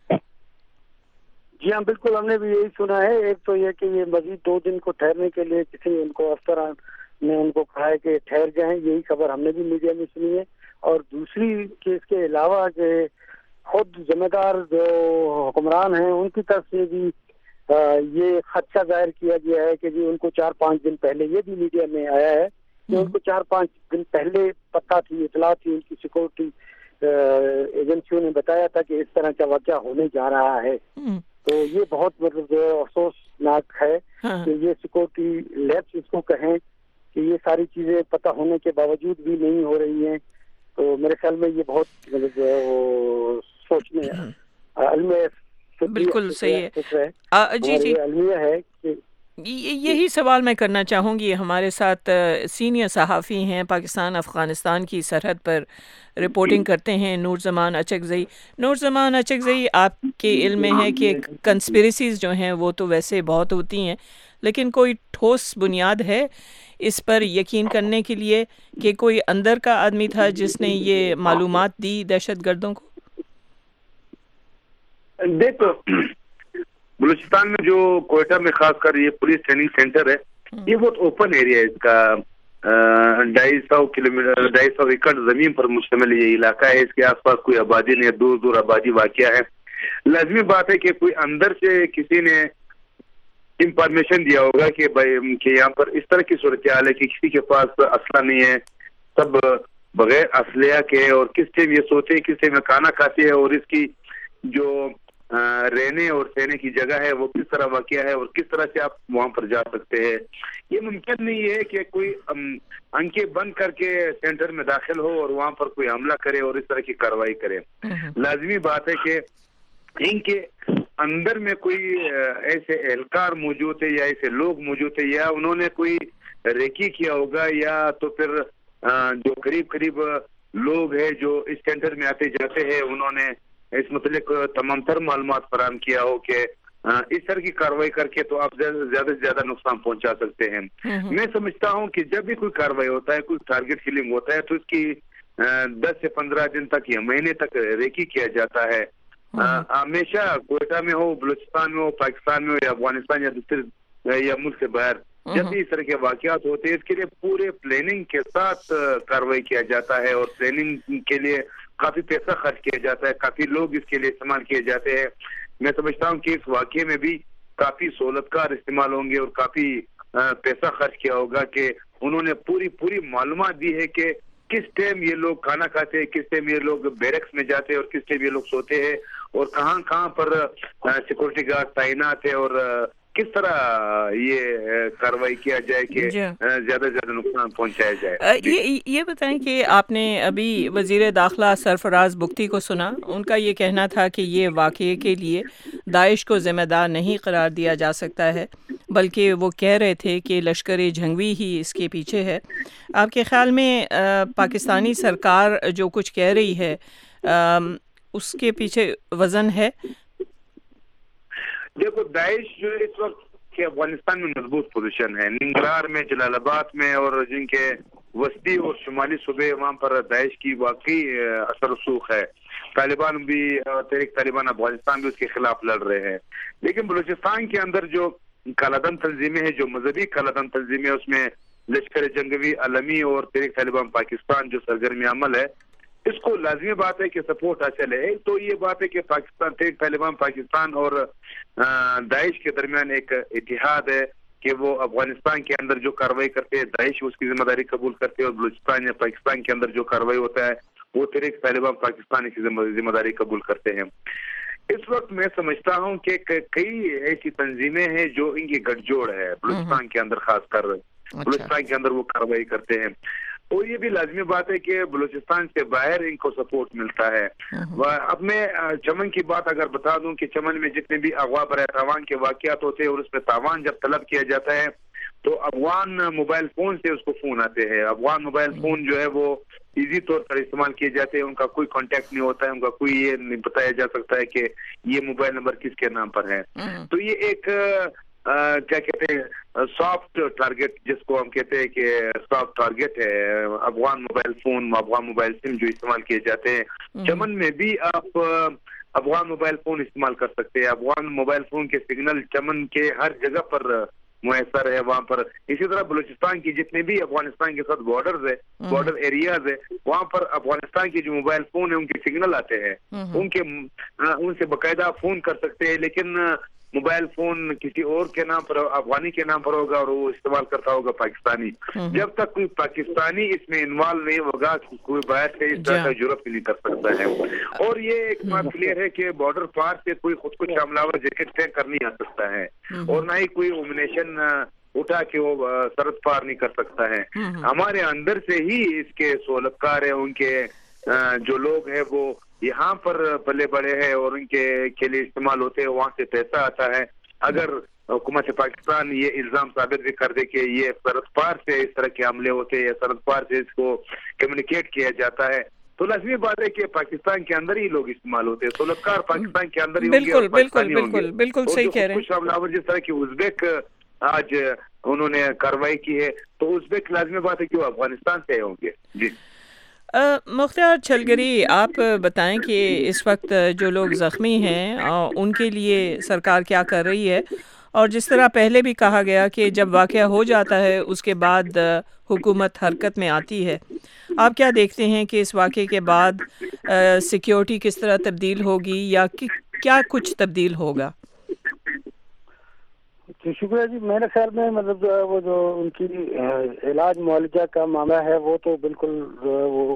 جی ہاں، بالکل، ہم نے بھی یہی سنا ہے. ایک تو یہ کہ یہ مزید 2 دن کو ٹھہرنے کے لیے کسی ان کو افسران نے ان کو کہا ہے کہ ٹھہر جائیں، یہی خبر ہم نے بھی میڈیا میں سنی ہے. اور دوسری کہ اس کے علاوہ کہ خود ذمہ دار جو حکمران ہیں ان کی طرف سے بھی یہ خدشہ ظاہر کیا گیا ہے کہ جی ان کو 4-5 دن پہلے، یہ بھی میڈیا میں آیا ہے کہ ان کو 4-5 دن پہلے پتہ تھی، اطلاع تھی، ان کی سیکورٹی ایجنسیوں نے بتایا تھا کہ اس طرح کا واقعہ ہونے جا رہا ہے. تو یہ بہت مطلب افسوسناک ہے کہ یہ سیکورٹی لیبس اس کو کہیں کہ یہ ساری چیزیں پتہ ہونے کے باوجود بھی نہیں ہو رہی ہیں. تو میرے خیال میں یہ بہت مطلب سوچنے علم بالکل صحیح ہے. جی علمیہ ہے کہ یہی سوال میں کرنا چاہوں گی. ہمارے ساتھ سینئر صحافی ہیں، پاکستان افغانستان کی سرحد پر رپورٹنگ کرتے ہیں، نور زمان اچکزئی. نور زمان اچکزئی، آپ کے علم میں ہے کہ کنسپریسیز جو ہیں وہ تو ویسے بہت ہوتی ہیں، لیکن کوئی ٹھوس بنیاد ہے اس پر یقین کرنے کے لیے کہ کوئی اندر کا آدمی تھا جس نے یہ معلومات دی دہشت گردوں کو؟ دیکھو، بلوچستان میں جو کوئٹہ میں خاص کر یہ پولیس ٹریننگ سینٹر ہے، یہ بہت اوپن ایریا ہے. اس کا 250 ایکڑ زمین پر مشتمل یہ علاقہ ہے. اس کے آس پاس کوئی آبادی نہیں، دور دور آبادی واقع ہے. لازمی بات ہے کہ کوئی اندر سے کسی نے انفارمیشن دیا ہوگا کہ یہاں پر اس طرح کی صورتحال ہے کہ کسی کے پاس اسلحہ نہیں ہے، سب بغیر اسلحہ کے، اور کس ٹائم یہ سوتے ہیں، کس ٹائم یہ کھانا کھاتے ہیں، اور اس کی جو رہنے اور سہنے کی جگہ ہے وہ کس طرح واقع ہے، اور کس طرح سے آپ وہاں پر جا سکتے ہیں. یہ ممکن نہیں ہے کہ کوئی آنکھیں بند کر کے سینٹر میں داخل ہو اور وہاں پر کوئی حملہ کرے اور اس طرح کی کارروائی کرے. لازمی بات ہے کہ ان کے اندر میں کوئی ایسے اہلکار موجود ہے یا ایسے لوگ موجود ہیں، یا انہوں نے کوئی ریکی کیا ہوگا، یا تو پھر جو قریب لوگ ہیں جو اس سینٹر میں آتے جاتے ہیں انہوں نے اس متعلق تمام تر معلومات فراہم کیا ہو کہ اس طرح کی کارروائی کر کے تو آپ زیادہ سے زیادہ نقصان پہنچا سکتے ہیں. میں سمجھتا ہوں کہ جب بھی کوئی کارروائی ہوتا ہے، کوئی ٹارگٹ کلنگ ہوتا ہے، تو اس کی 10 سے 15 دن تک یا مہینے تک ریکی کیا جاتا ہے. ہمیشہ کوئٹہ میں ہو، بلوچستان میں ہو، پاکستان میں ہو، یا افغانستان یا دوسرے یا ملک سے باہر، جب بھی اس طرح کے واقعات ہوتے ہیں اس کے لیے پورے پلاننگ کے ساتھ کارروائی کیا جاتا ہے، اور پلاننگ کے لیے کافی پیسہ خرچ کیا جاتا ہے، کافی لوگ اس کے لیے استعمال کیے جاتے ہیں. میں سمجھتا ہوں کہ اس واقعے میں بھی کافی سہولت کار استعمال ہوں گے اور کافی پیسہ خرچ کیا ہوگا کہ انہوں نے پوری معلومات دی ہے کہ کس ٹائم یہ لوگ کھانا کھاتے ہیں، کس ٹائم یہ لوگ بیرکس میں جاتے ہیں، اور کس ٹائم یہ لوگ سوتے ہیں، اور کہاں پر سیکورٹی گارڈ تعینات ہے، اور کس طرح یہ کارروائی کیا جائے کہ زیادہ سے زیادہ نقصان پہنچایا جائے. یہ بتائیں کہ آپ نے ابھی وزیر داخلہ سرفراز بگٹی کو سنا، ان کا یہ کہنا تھا کہ یہ واقعے کے لیے داعش کو ذمہ دار نہیں قرار دیا جا سکتا ہے، بلکہ وہ کہہ رہے تھے کہ لشکر جھنگوی ہی اس کے پیچھے ہے. آپ کے خیال میں پاکستانی سرکار جو کچھ کہہ رہی ہے اس کے پیچھے وزن ہے؟ دیکھو، داعش جو اس وقت کے افغانستان میں مضبوط پوزیشن ہے، ننگرہار میں، جلال آباد میں، اور جن کے وسطی اور شمالی صوبے وہاں پر داعش کی واقعی اثر رسوخ ہے. طالبان بھی، تحریک طالبان افغانستان بھی اس کے خلاف لڑ رہے ہیں. لیکن بلوچستان کے اندر جو کالعدم تنظیمیں ہیں، جو مذہبی کالعدم تنظیمیں، اس میں لشکر جنگوی عالمی اور تحریک طالبان پاکستان جو سرگرمی عمل ہے، اس کو لازمی بات ہے کہ سپورٹ حاصل ہے. تو یہ بات ہے کہ پاکستان طالبان پاکستان اور داعش کے درمیان ایک اتحاد ہے کہ وہ افغانستان کے اندر جو کارروائی کرتے ہیں داعش اس کی ذمہ داری قبول کرتے ہیں, اور بلوچستان یا پاکستان کے اندر جو کارروائی ہوتا ہے وہ تحریک طالبان پاکستان کی ذمہ داری قبول کرتے ہیں. اس وقت میں سمجھتا ہوں کہ کئی ایسی تنظیمیں ہیں جو ان کی گٹھ جوڑ ہے بلوچستان کے اندر, خاص کر بلوچستان کے اندر وہ کارروائی کرتے ہیں. اور یہ بھی لازمی بات ہے کہ بلوچستان سے باہر ان کو سپورٹ ملتا ہے. اب میں چمن کی بات اگر بتا دوں کہ چمن میں جتنے بھی اغوا برائے تاوان کے واقعات ہوتے ہیں اور اس میں تاوان جب طلب کیا جاتا ہے تو افغان موبائل فون سے اس کو فون آتے ہیں. افغان موبائل فون جو ہے وہ ایزی طور پر استعمال کیے جاتے ہیں, ان کا کوئی کانٹیکٹ نہیں ہوتا ہے, ان کا کوئی یہ نہیں بتایا جا سکتا ہے کہ یہ موبائل نمبر کس کے نام پر ہے. تو یہ ایک کیا کہتے ہیں سافٹ ٹارگٹ, جس کو ہم کہتے ہیں کہ سافٹ ٹارگٹ ہے Afghan mobile phone, Afghan mobile SIM جو استعمال کیے جاتے ہیں. چمن میں بھی آپ افغان موبائل فون استعمال کر سکتے ہیں. افغان موبائل فون کے سگنل چمن کے ہر جگہ پر میسر ہے وہاں پر. اسی طرح بلوچستان کی جتنے بھی افغانستان کے ساتھ بارڈرز ہے, بارڈر ایریاز ہے, وہاں پر افغانستان کے جو موبائل فون ہیں ان کے سگنل آتے ہیں, ان سے باقاعدہ فون کر سکتے ہیں. لیکن موبائل فون کسی اور کے نام پر, افغانی کے نام پر ہوگا اور وہ استعمال کرتا ہوگا پاکستانی. جب تک کوئی پاکستانی اس میں انوالو نہیں ہوگا کوئی باہر سے اس طرح کا جرات نہیں کر سکتا ہے. اور یہ ایک بات کلیئر ہے کہ بارڈر پار سے کوئی خود کو حملہ آور جیکٹ پھینک کر نہیں آ سکتا ہے, اور نہ ہی کوئی اومنیشن اٹھا کے وہ سرحد پار نہیں کر سکتا ہے. ہمارے اندر سے ہی اس کے سہولتکار ہیں, ان کے جو لوگ ہیں وہ یہاں پر پلے بڑے ہیں اور ان کے لیے استعمال ہوتے ہیں, وہاں سے پیسہ آتا ہے. اگر حکومت پاکستان یہ الزام ثابت بھی کر دے کہ یہ سرحد پار سے اس طرح کے حملے ہوتے ہیں یا سرحد پار سے اس کو کمیونیکیٹ کیا جاتا ہے, تو لازمی بات ہے کہ پاکستان کے اندر ہی لوگ استعمال ہوتے ہیں. سہولتکار پاکستان کے اندر ہی ہوں گے, بالکل صحیح کہہ رہے ہیں. کچھ حملہ آور جس طرح کی ازبیک آج انہوں نے کارروائی کی ہے, تو ازبیک لازمی بات ہے کہ وہ افغانستان سے ہوں گے. جی مختار چھلگری, آپ بتائیں کہ اس وقت جو لوگ زخمی ہیں ان کے لیے سرکار کیا کر رہی ہے, اور جس طرح پہلے بھی کہا گیا کہ جب واقعہ ہو جاتا ہے اس کے بعد حکومت حرکت میں آتی ہے, آپ کیا دیکھتے ہیں کہ اس واقعے کے بعد سیکیورٹی کس طرح تبدیل ہوگی یا کیا کچھ تبدیل ہوگا؟ شکریہ جی. میرے خیال میں مطلب جو ہے وہ جو ان کی علاج معالجہ کا معاملہ ہے وہ تو بالکل وہ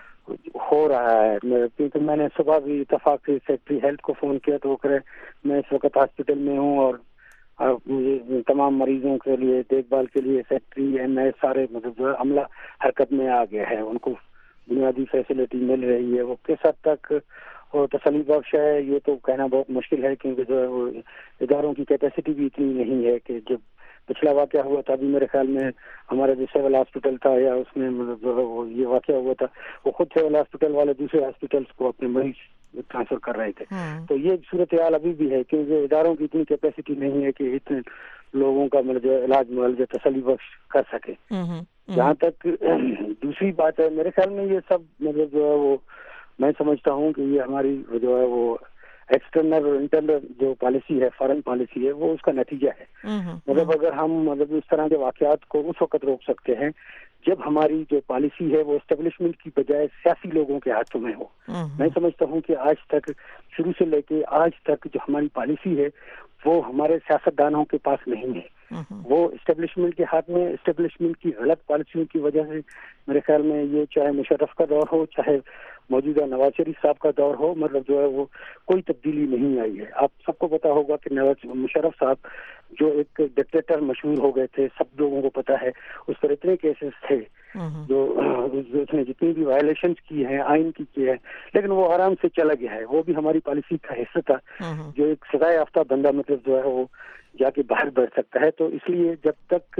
ہو رہا ہے, کیونکہ میں نے صبح بھی اتفاق سے سیکٹری ہیلتھ کو فون کیا تو وہ کرے میں اس وقت ہاسپٹل میں ہوں اور تمام مریضوں کے لیے دیکھ بھال کے لیے سیکٹری ایم ایس سارے مطلب جو ہے عملہ حرکت میں آ گیا ہے, ان کو بنیادی فیسلٹی مل رہی ہے. وہ کس حد تک اور تسلی بخش ہے یہ تو کہنا بہت مشکل ہے, کیونکہ جو ہے وہ اداروں کی کیپیسٹی بھی اتنی نہیں ہے کہ جب پچھلا واقعہ ہوا تھا بھی میرے خیال میں ہمارا جو سول ہاسپٹل تھا یا اس میں مطلب جو ہے وہ یہ واقعہ ہوا تھا وہ خود سول ہاسپٹل والے دوسرے ہاسپٹلس کو اپنے مریض ٹرانسفر کر رہے تھے. تو یہ صورتحال ابھی بھی ہے کیونکہ اداروں کی اتنی کیپیسٹی نہیں ہے کہ اتنے لوگوں کا مطلب جو علاج معالجہ تسلی بخش کر سکے. جہاں تک دوسری بات ہے میرے خیال میں یہ سب مطلب جو ہے وہ میں سمجھتا ہوں کہ یہ ہماری جو ہے وہ ایکسٹرنل اور انٹرنل جو پالیسی ہے فارن پالیسی ہے وہ اس کا نتیجہ ہے. مطلب اگر ہم مطلب اس طرح کے واقعات کو اس وقت روک سکتے ہیں جب ہماری جو پالیسی ہے وہ اسٹیبلشمنٹ کی بجائے سیاسی لوگوں کے ہاتھوں میں ہو. میں سمجھتا ہوں کہ آج تک شروع سے لے کے آج تک جو ہماری پالیسی ہے وہ ہمارے سیاستدانوں کے پاس نہیں ہے, وہ اسٹیبلشمنٹ کے ہاتھ میں. اسٹیبلشمنٹ کی غلط پالیسیوں کی وجہ سے میرے خیال میں یہ چاہے مشرف کا دور ہو چاہے موجودہ نواز شریف صاحب کا دور ہو مطلب جو ہے وہ کوئی تبدیلی نہیں آئی ہے. آپ سب کو پتا ہوگا کہ نواز مشرف صاحب جو ایک ڈکٹیٹر مشہور ہو گئے تھے, سب لوگوں کو پتا ہے اس پر اتنے کیسز تھے جو اس نے جتنی بھی وائلیشنز کی ہیں آئین کی ہے, لیکن وہ آرام سے چلا گیا ہے. وہ بھی ہماری پالیسی کا حصہ تھا. جو ایک سزا یافتہ بندہ مطلب جو ہے وہ جا کے باہر بیٹھ سکتا ہے. تو اس لیے جب تک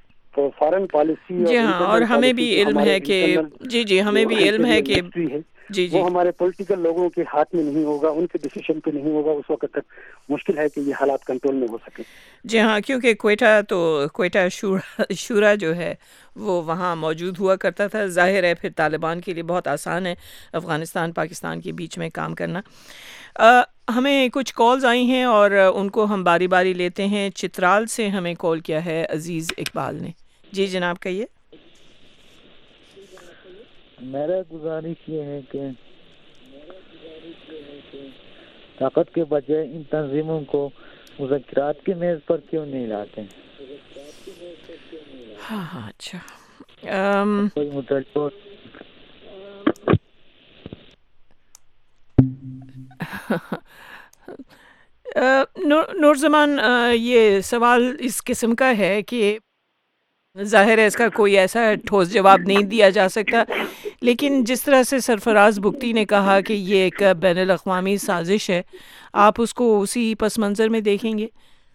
فارن پالیسی جی ہاں, اور ہمیں بھی علم ہے کہ جی ہمیں بھی علم ہے کہ وہ ہمارے پولیٹیکل لوگوں کے ہاتھ میں نہیں ہوگا, ان کے ڈیسیشن پہ نہیں ہوگا, اس وقت تک مشکل ہے کہ یہ حالات کنٹرول میں ہو سکے. جی ہاں, کیونکہ کوئٹہ شورا جو ہے وہ وہاں موجود ہوا کرتا تھا. ظاہر ہے پھر طالبان کے لیے بہت آسان ہے افغانستان پاکستان کے بیچ میں کام کرنا. ہمیں کچھ کالز آئی ہیں اور ان کو ہم باری باری لیتے ہیں. چترال سے ہمیں کال کیا ہے عزیز اقبال نے. جی جناب کہیے. میرا گزارش یہ ہے کہ طاقت کے بجائے ان تنظیموں کو مذاکرات کی میز پر کیوں نہیں لاتے؟ ہاں اچھا نور زمان، یہ سوال اس قسم کا ہے کہ ظاہر ہے اس کا کوئی ایسا ٹھوس جواب نہیں دیا جا سکتا، لیکن جس طرح سے سرفراز بگٹی نے کہا کہ یہ ایک بین الاقوامی سازش ہے، آپ اس کو اسی پس منظر میں دیکھیں گے؟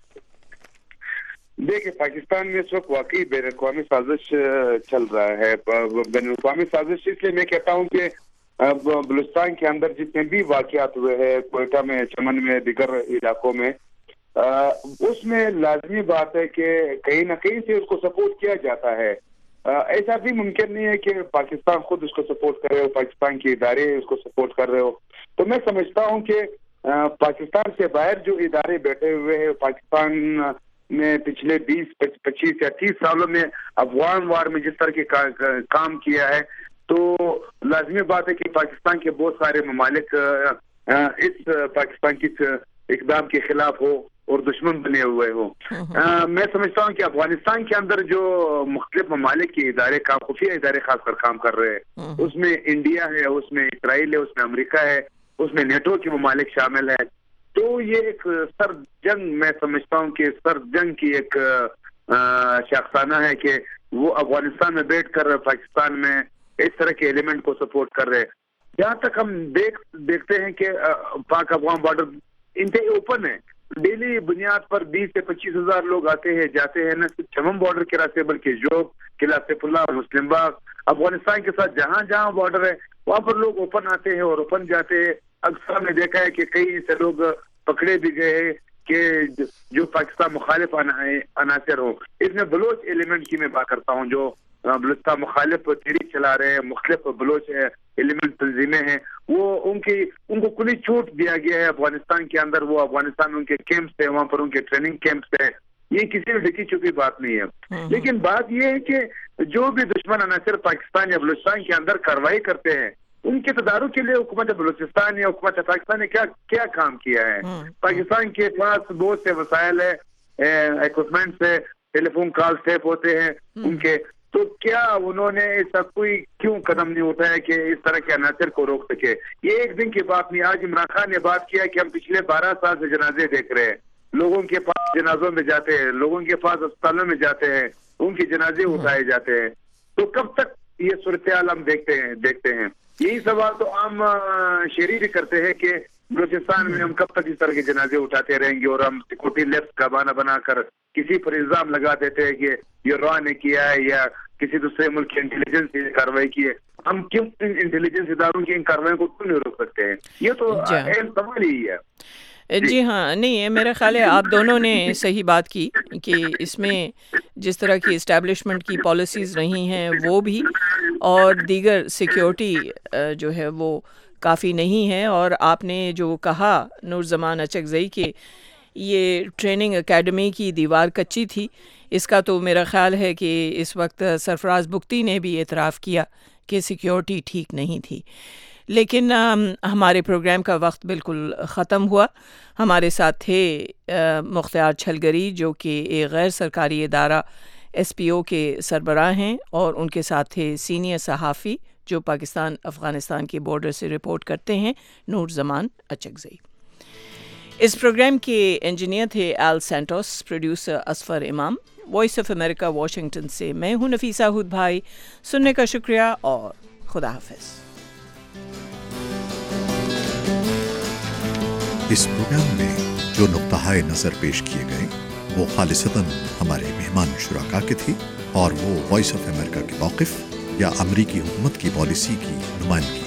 دیکھیں، پاکستان میں اس وقت واقعی بین الاقوامی سازش چل رہا ہے. بین الاقوامی سازش اس لیے میں کہتا ہوں کہ بلوچستان کے اندر جتنے بھی واقعات ہوئے ہیں، کوئٹہ میں، چمن میں، دیگر علاقوں میں، اس میں لازمی بات ہے کہ کہیں نہ کہیں سے اس کو سپورٹ کیا جاتا ہے. ایسا بھی ممکن نہیں ہے کہ پاکستان خود اس کو سپورٹ کر رہے ہو، پاکستان کے ادارے اس کو سپورٹ کر رہے ہو. تو میں سمجھتا ہوں کہ پاکستان سے باہر جو ادارے بیٹھے ہوئے ہیں، پاکستان میں پچھلے 20، 25 یا 30 سالوں میں افغان وار میں جس طرح کے کام کیا ہے، تو لازمی بات ہے کہ پاکستان کے بہت سارے ممالک اس پاکستان کی اقدام کے خلاف ہو اور دشمن بنے ہوئے ہو. میں سمجھتا ہوں کہ افغانستان کے اندر جو مختلف ممالک کے ادارے، خفیہ ادارے خاص کر کام کر رہے ہیں، اس میں انڈیا ہے، اس میں اسرائیل ہے، اس میں امریکہ ہے، اس میں نیٹو کے ممالک شامل ہے. تو یہ ایک سرد جنگ، میں سمجھتا ہوں کہ سرد جنگ کی ایک شاخسانہ ہے کہ وہ افغانستان میں بیٹھ کر پاکستان میں اس طرح کے ایلیمنٹ کو سپورٹ کر رہے ہیں. جہاں تک ہم دیکھتے ہیں کہ پاک افغان بارڈر انتہائی اوپن ہے، ڈیلی بنیاد پر 20 سے 25 ہزار لوگ آتے ہیں جاتے ہیں، نہ صرف چمن بارڈر کے راستے بلکہ جوگ، قلعہ سیف اللہ، مسلم باغ، افغانستان کے ساتھ جہاں جہاں بارڈر ہے وہاں پر لوگ اوپن آتے ہیں اور اوپن جاتے ہیں. اکثر میں دیکھا ہے کہ کئی سے لوگ پکڑے بھی گئے ہیں کہ جو پاکستان مخالف عناصر ہو. اس میں بلوچ ایلیمنٹ کی میں بات کرتا ہوں، جو بلوچستان مخالف تحریک چلا رہے ہیں، مختلف بلوچ ایلیمنٹ تنظیمیں ہیں، وہ ان کو کلی چھوٹ دیا گیا ہے افغانستان کے اندر. وہ افغانستان میں ان کے کیمپس ہیں، وہاں پر ان کے ٹریننگ کیمپس ہیں. یہ کسی بھی ڈھکی چھپی بات نہیں ہے. لیکن بات یہ ہے کہ جو بھی دشمن عناصر پاکستان یا بلوچستان کے اندر کارروائی کرتے ہیں، ان کے تدارک کے لیے حکومت بلوچستان یا حکومت پاکستان نے کیا کام کیا ہے. پاکستان کے پاس بہت سے وسائل ہے، ایکوپمنٹ سے، ٹیلی فون کال ٹیپ ہوتے ہیں ان کے. تو کیا انہوں نے ایسا کوئی کیوں قدم نہیں اٹھایا کہ اس طرح کے عناصر کو روک سکے؟ یہ ایک دن کی بات نہیں. آج عمران خان نے بات کیا کہ ہم پچھلے 12 سال سے جنازے دیکھ رہے ہیں، لوگوں کے پاس جنازوں میں جاتے ہیں، لوگوں کے پاس اسپتالوں میں جاتے ہیں، ان کے جنازے اٹھائے جاتے ہیں. تو کب تک یہ صورتحال ہم دیکھتے ہیں؟ یہی سوال تو عام شہری بھی کرتے ہیں کہ بلوچستان میں ہم کب تک اس طرح کے جنازے اٹھاتے رہیں گے، اور ہم سیکورٹی لیفٹ کا بہانہ بنا کر کسی پر الزام لگا دیتے ہیں کہ یہ را نے کیا ہے یا کسی دوسرے ملک کی انٹیلیجنس نے کارروائی کی ہے. ہم کیوں انٹیلیجنس اداروں کی ان کارروائیوں کو کیوں نہیں روک سکتے ہیں؟ یہ تو اہم سوال ہی ہے. جی ہاں، نہیں، میرا خیال ہے آپ دونوں نے صحیح بات کی کہ اس میں جس طرح کی اسٹیبلشمنٹ کی پالیسیز رہی ہیں وہ بھی، اور دیگر سیکیورٹی جو ہے وہ کافی نہیں ہے. اور آپ نے جو کہا نور زمان اچکزئی کہ یہ ٹریننگ اکیڈمی کی دیوار کچی تھی، اس کا تو میرا خیال ہے کہ اس وقت سرفراز بگٹی نے بھی اعتراف کیا کہ سیکیورٹی ٹھیک نہیں تھی. لیکن ہمارے پروگرام کا وقت بالکل ختم ہوا. ہمارے ساتھ تھے مختار چھلگری جو کہ ایک غیر سرکاری ادارہ SPO کے سربراہ ہیں، اور ان کے ساتھ تھے سینئر صحافی جو پاکستان افغانستان کے بارڈر سے رپورٹ کرتے ہیں، نور زمان اچکزئی. اس پروگرام کے انجینئر تھے L Santos, producer Asfar Imam. Voice of America Washington سے میں ہوں نفیسہ ہود بھائی. سننے کا شکریہ اور خدا حافظ. اس پروگرام میں جو نقطۂ نظر پیش کیے گئے وہ خالصتاً ہمارے مہمان شرکا کے تھے، اور وہ وائس آف امریکہ کے موقف یا امریکی حکومت کی پالیسی کی نمائندگی